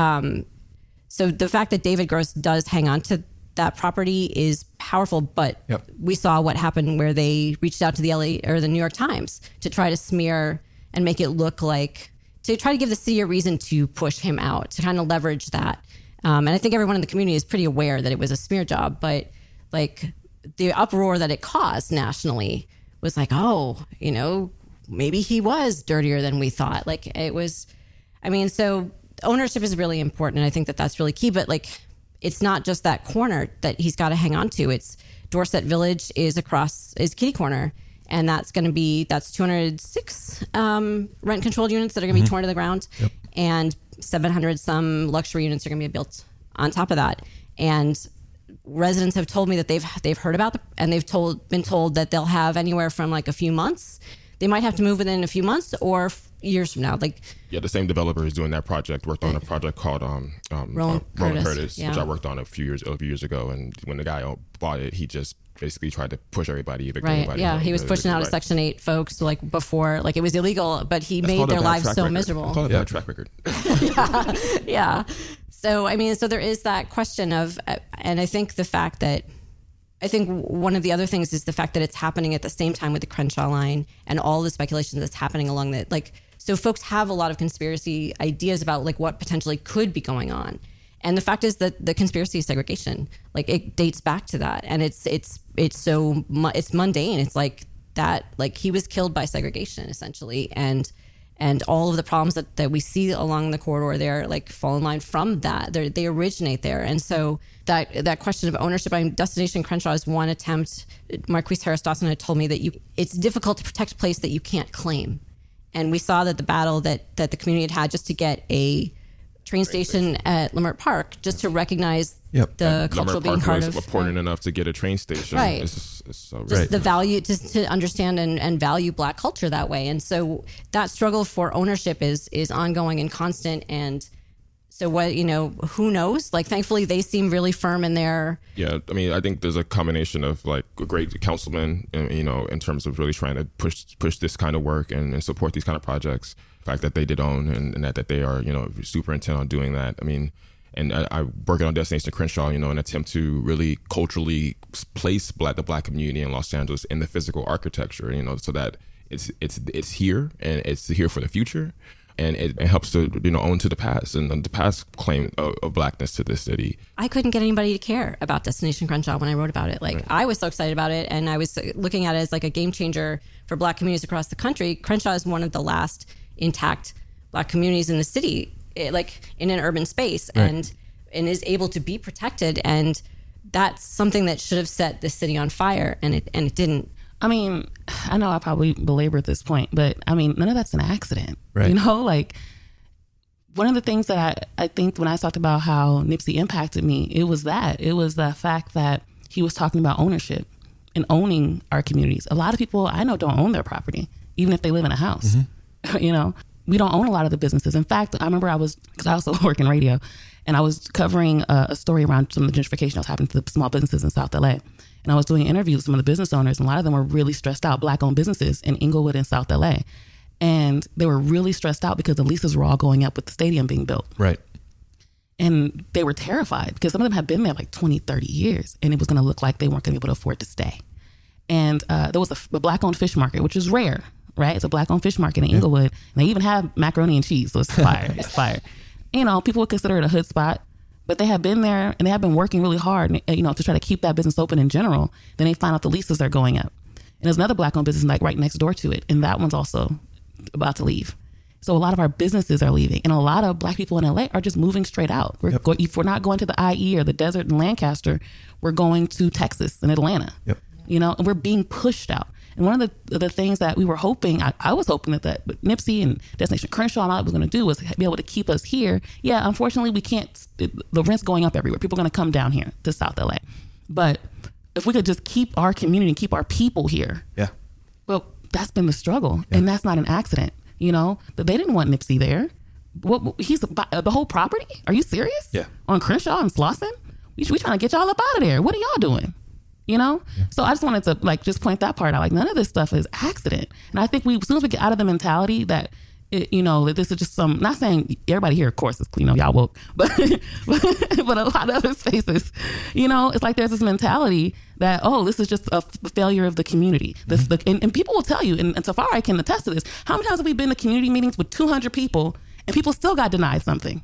Speaker 5: the fact that David Gross does hang on to that property is powerful, but we saw what happened where they reached out to the LA or the New York Times to try to smear and make it look like, to try to give the city a reason to push him out, to kind of leverage that. And I think everyone in the community is pretty aware that it was a smear job, but like the uproar that it caused nationally was like, oh, maybe he was dirtier than we thought. Like, it was, so ownership is really important. And I think that that's really key, but like, it's not just that corner that he's got to hang on to. It's Dorset Village is kitty corner. And that's 206 rent controlled units that are going to be torn to the ground. Yep. and 700 some luxury units are going to be built on top of that. And residents have told me that they've heard about and they've been told that they'll have anywhere from like a few months. They might have to move within a few months or years from now. Like,
Speaker 7: yeah, the same developer is doing that project. Worked on a project called Roland Curtis, which I worked on a few years ago. And when the guy bought it, he just basically tried to push everybody, evict everybody.
Speaker 5: Yeah, he was pushing out of Section 8 folks like before, like it was illegal, but he made their lives so miserable.
Speaker 7: I call it a bad track record.
Speaker 5: Yeah. So, I mean, so there is that question of, and I think one of the other things is the fact that it's happening at the same time with the Crenshaw line and all the speculation that's happening along that. Like, so folks have a lot of conspiracy ideas about like what potentially could be going on. And the fact is that the conspiracy is segregation. Like it dates back to that. And it's mundane. It's like that, like he was killed by segregation essentially. And all of the problems that we see along the corridor there, like fall in line from that. They originate there. And so that question of ownership, Destination Crenshaw is one attempt. Marquise Harris Dawson had told me that it's difficult to protect a place that you can't claim. And we saw that the battle that the community had just to get a train station at Leimert Park, just to recognize the cultural being part of.
Speaker 7: Important enough to get a train station.
Speaker 5: Right.
Speaker 7: It's so
Speaker 5: just the value, just to understand and value Black culture that way. And so that struggle for ownership is ongoing and constant. And so what, who knows? Like, thankfully, they seem really firm in their.
Speaker 7: Yeah, I mean, I think there's a combination of like a great councilman, in terms of really trying to push this kind of work and support these kind of projects. The fact that they did own and that they are, super intent on doing that. I mean, and I working on Destination Crenshaw, in an attempt to really culturally place the Black community in Los Angeles in the physical architecture, so that it's here and it's here for the future. And it helps to, own to the past and the past claim of Blackness to this city.
Speaker 5: I couldn't get anybody to care about Destination Crenshaw when I wrote about it. Like, right. I was so excited about it, and I was looking at it as like a game changer for Black communities across the country. Crenshaw is one of the last intact Black communities in the city, like in an urban space, right. and is able to be protected. And that's something that should have set the city on fire, and it didn't.
Speaker 6: I mean, I know I probably belabored this point, but I mean, none of that's an accident, right? Like one of the things that I think when I talked about how Nipsey impacted me, it was the fact that he was talking about ownership and owning our communities. A lot of people I know don't own their property, even if they live in a house. Mm-hmm. We don't own a lot of the businesses. In fact, I remember because I also work in radio, and I was covering a story around some of the gentrification that was happening to the small businesses in South LA. And I was doing interviews with some of the business owners, and a lot of them were really stressed out, Black-owned businesses in Inglewood and South LA. And they were really stressed out because the leases were all going up with the stadium being built.
Speaker 2: Right.
Speaker 6: And they were terrified because some of them had been there like 20, 30 years, and it was going to look like they weren't going to be able to afford to stay. And there was a Black-owned fish market, which is rare, right? It's a Black-owned fish market in Inglewood. And they even have macaroni and cheese, so it's fire. It's fire. People would consider it a hood spot. But they have been there and they have been working really hard, to try to keep that business open in general. Then they find out the leases are going up. And there's another Black-owned business like right next door to it, and that one's also about to leave. So a lot of our businesses are leaving, and a lot of Black people in LA are just moving straight out. If we're not going to the IE or the desert in Lancaster, we're going to Texas and Atlanta. Yep. And we're being pushed out. And one of the things that we were hoping, I was hoping that Nipsey and Destination Crenshaw and all it was going to do was be able to keep us here. Yeah, unfortunately, we can't. The rent's going up everywhere. People are going to come down here to South LA. But if we could just keep our community and keep our people here. Yeah. Well, that's been the struggle. Yeah. And that's not an accident. But they didn't want Nipsey there. He's the whole property? Are you serious? Yeah. On Crenshaw and Slauson? We trying to get y'all up out of there. What are y'all doing? So I just wanted to just point that part out. Like, none of this stuff is accident. And I think as soon as we get out of the mentality that, that this is just not saying everybody here, of course, is y'all woke, but a lot of other spaces, it's like there's this mentality that, this is just a failure of the community. And people will tell you, and Tafari can attest to this, how many times have we been to community meetings with 200 people and people still got denied something?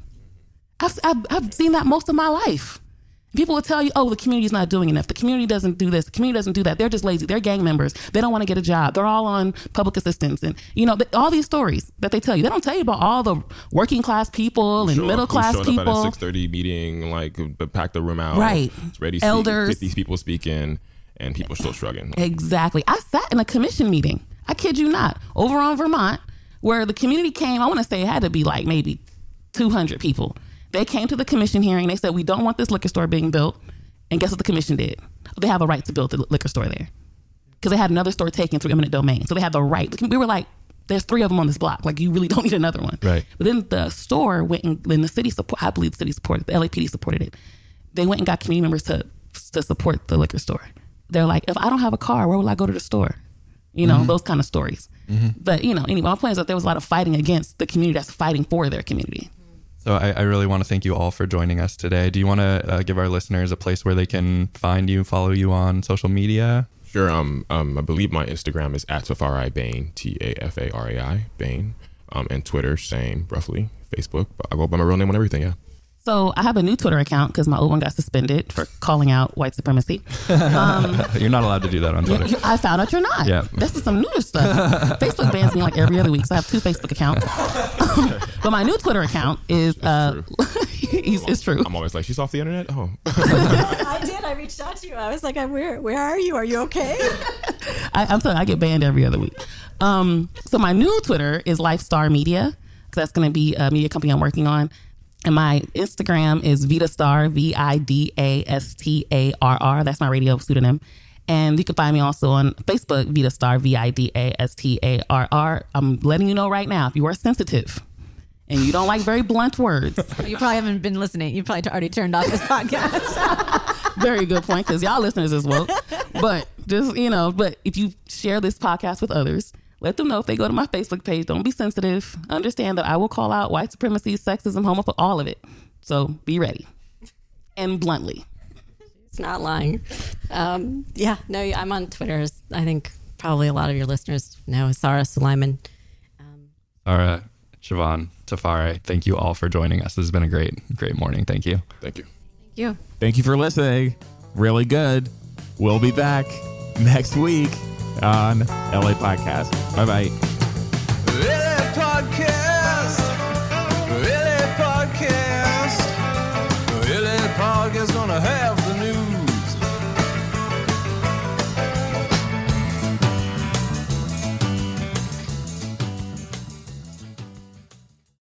Speaker 6: I've seen that most of my life. People will tell you, the community's not doing enough. The community doesn't do this. The community doesn't do that. They're just lazy. They're gang members. They don't want to get a job. They're all on public assistance. And, all these stories that they tell you. They don't tell you about all the working class people and middle class people.
Speaker 7: Up at a 6:30 meeting, pack the room out.
Speaker 6: Right.
Speaker 7: It's ready.
Speaker 6: Elders.
Speaker 7: 50 people speaking, and people still shrugging.
Speaker 6: Exactly. I sat in a commission meeting. I kid you not. Over on Vermont, where the community came, I want to say it had to be like maybe 200 people. They came to the commission hearing. They said, we don't want this liquor store being built. And guess what the commission did? They have a right to build the liquor store there because they had another store taken through eminent domain. So they have the right. We were like, there's 3 of them on this block. Like, you really don't need another one.
Speaker 3: Right.
Speaker 6: But then the store went and then the city support. I believe the city supported. The LAPD supported it. They went and got community members to support the liquor store. They're like, if I don't have a car, where will I go to the store? You know, those kind of stories. But, you know, anyway, my point is that there was a lot of fighting against the community that's fighting for their community.
Speaker 3: So I really want to thank you all for joining us today. Do you want to give our listeners a place where they can find you, follow you on social media?
Speaker 7: Sure. I believe my Instagram is @Tafarai Bain, TAFARAI Bain. And Twitter, same, roughly. Facebook, but I go by my real name on everything. Yeah.
Speaker 6: So I have a new Twitter account because my old one got suspended for calling out white supremacy.
Speaker 3: You're not allowed to do that on Twitter.
Speaker 6: I found out you're not.
Speaker 3: Yeah.
Speaker 6: This is some newer stuff. Facebook bans me like every other week, so I have 2 Facebook accounts. But my new Twitter account is it's true.
Speaker 7: I'm always like, she's off the internet? Oh.
Speaker 4: I did. I reached out to you. I was like, where are you? Are you okay?
Speaker 6: I'm sorry, I get banned every other week. So my new Twitter is Lifestar Media, because that's going to be a media company I'm working on. And my Instagram is Vidastar, VIDASTARR. That's my radio pseudonym. And you can find me also on Facebook, Vidastar, VIDASTARR. I'm letting you know right now, if you are sensitive and you don't like very blunt words.
Speaker 4: You probably haven't been listening. You probably already turned off this podcast.
Speaker 6: Very good point, because y'all listeners as well. But just, you know, but if you share this podcast with others, let them know if they go to my Facebook page. Don't be sensitive. Understand that I will call out white supremacy, sexism, homophobia, all of it. So be ready. And bluntly.
Speaker 5: It's not lying. I'm on Twitter. I think probably a lot of your listeners know Sarah Suleiman.
Speaker 3: Sarah, Siobhan, Tafare, thank you all for joining us. This has been a great morning. Thank you.
Speaker 7: Thank you.
Speaker 5: Thank you.
Speaker 2: Thank you for listening. Really good. We'll be back next week on LA Podcast. Bye-bye.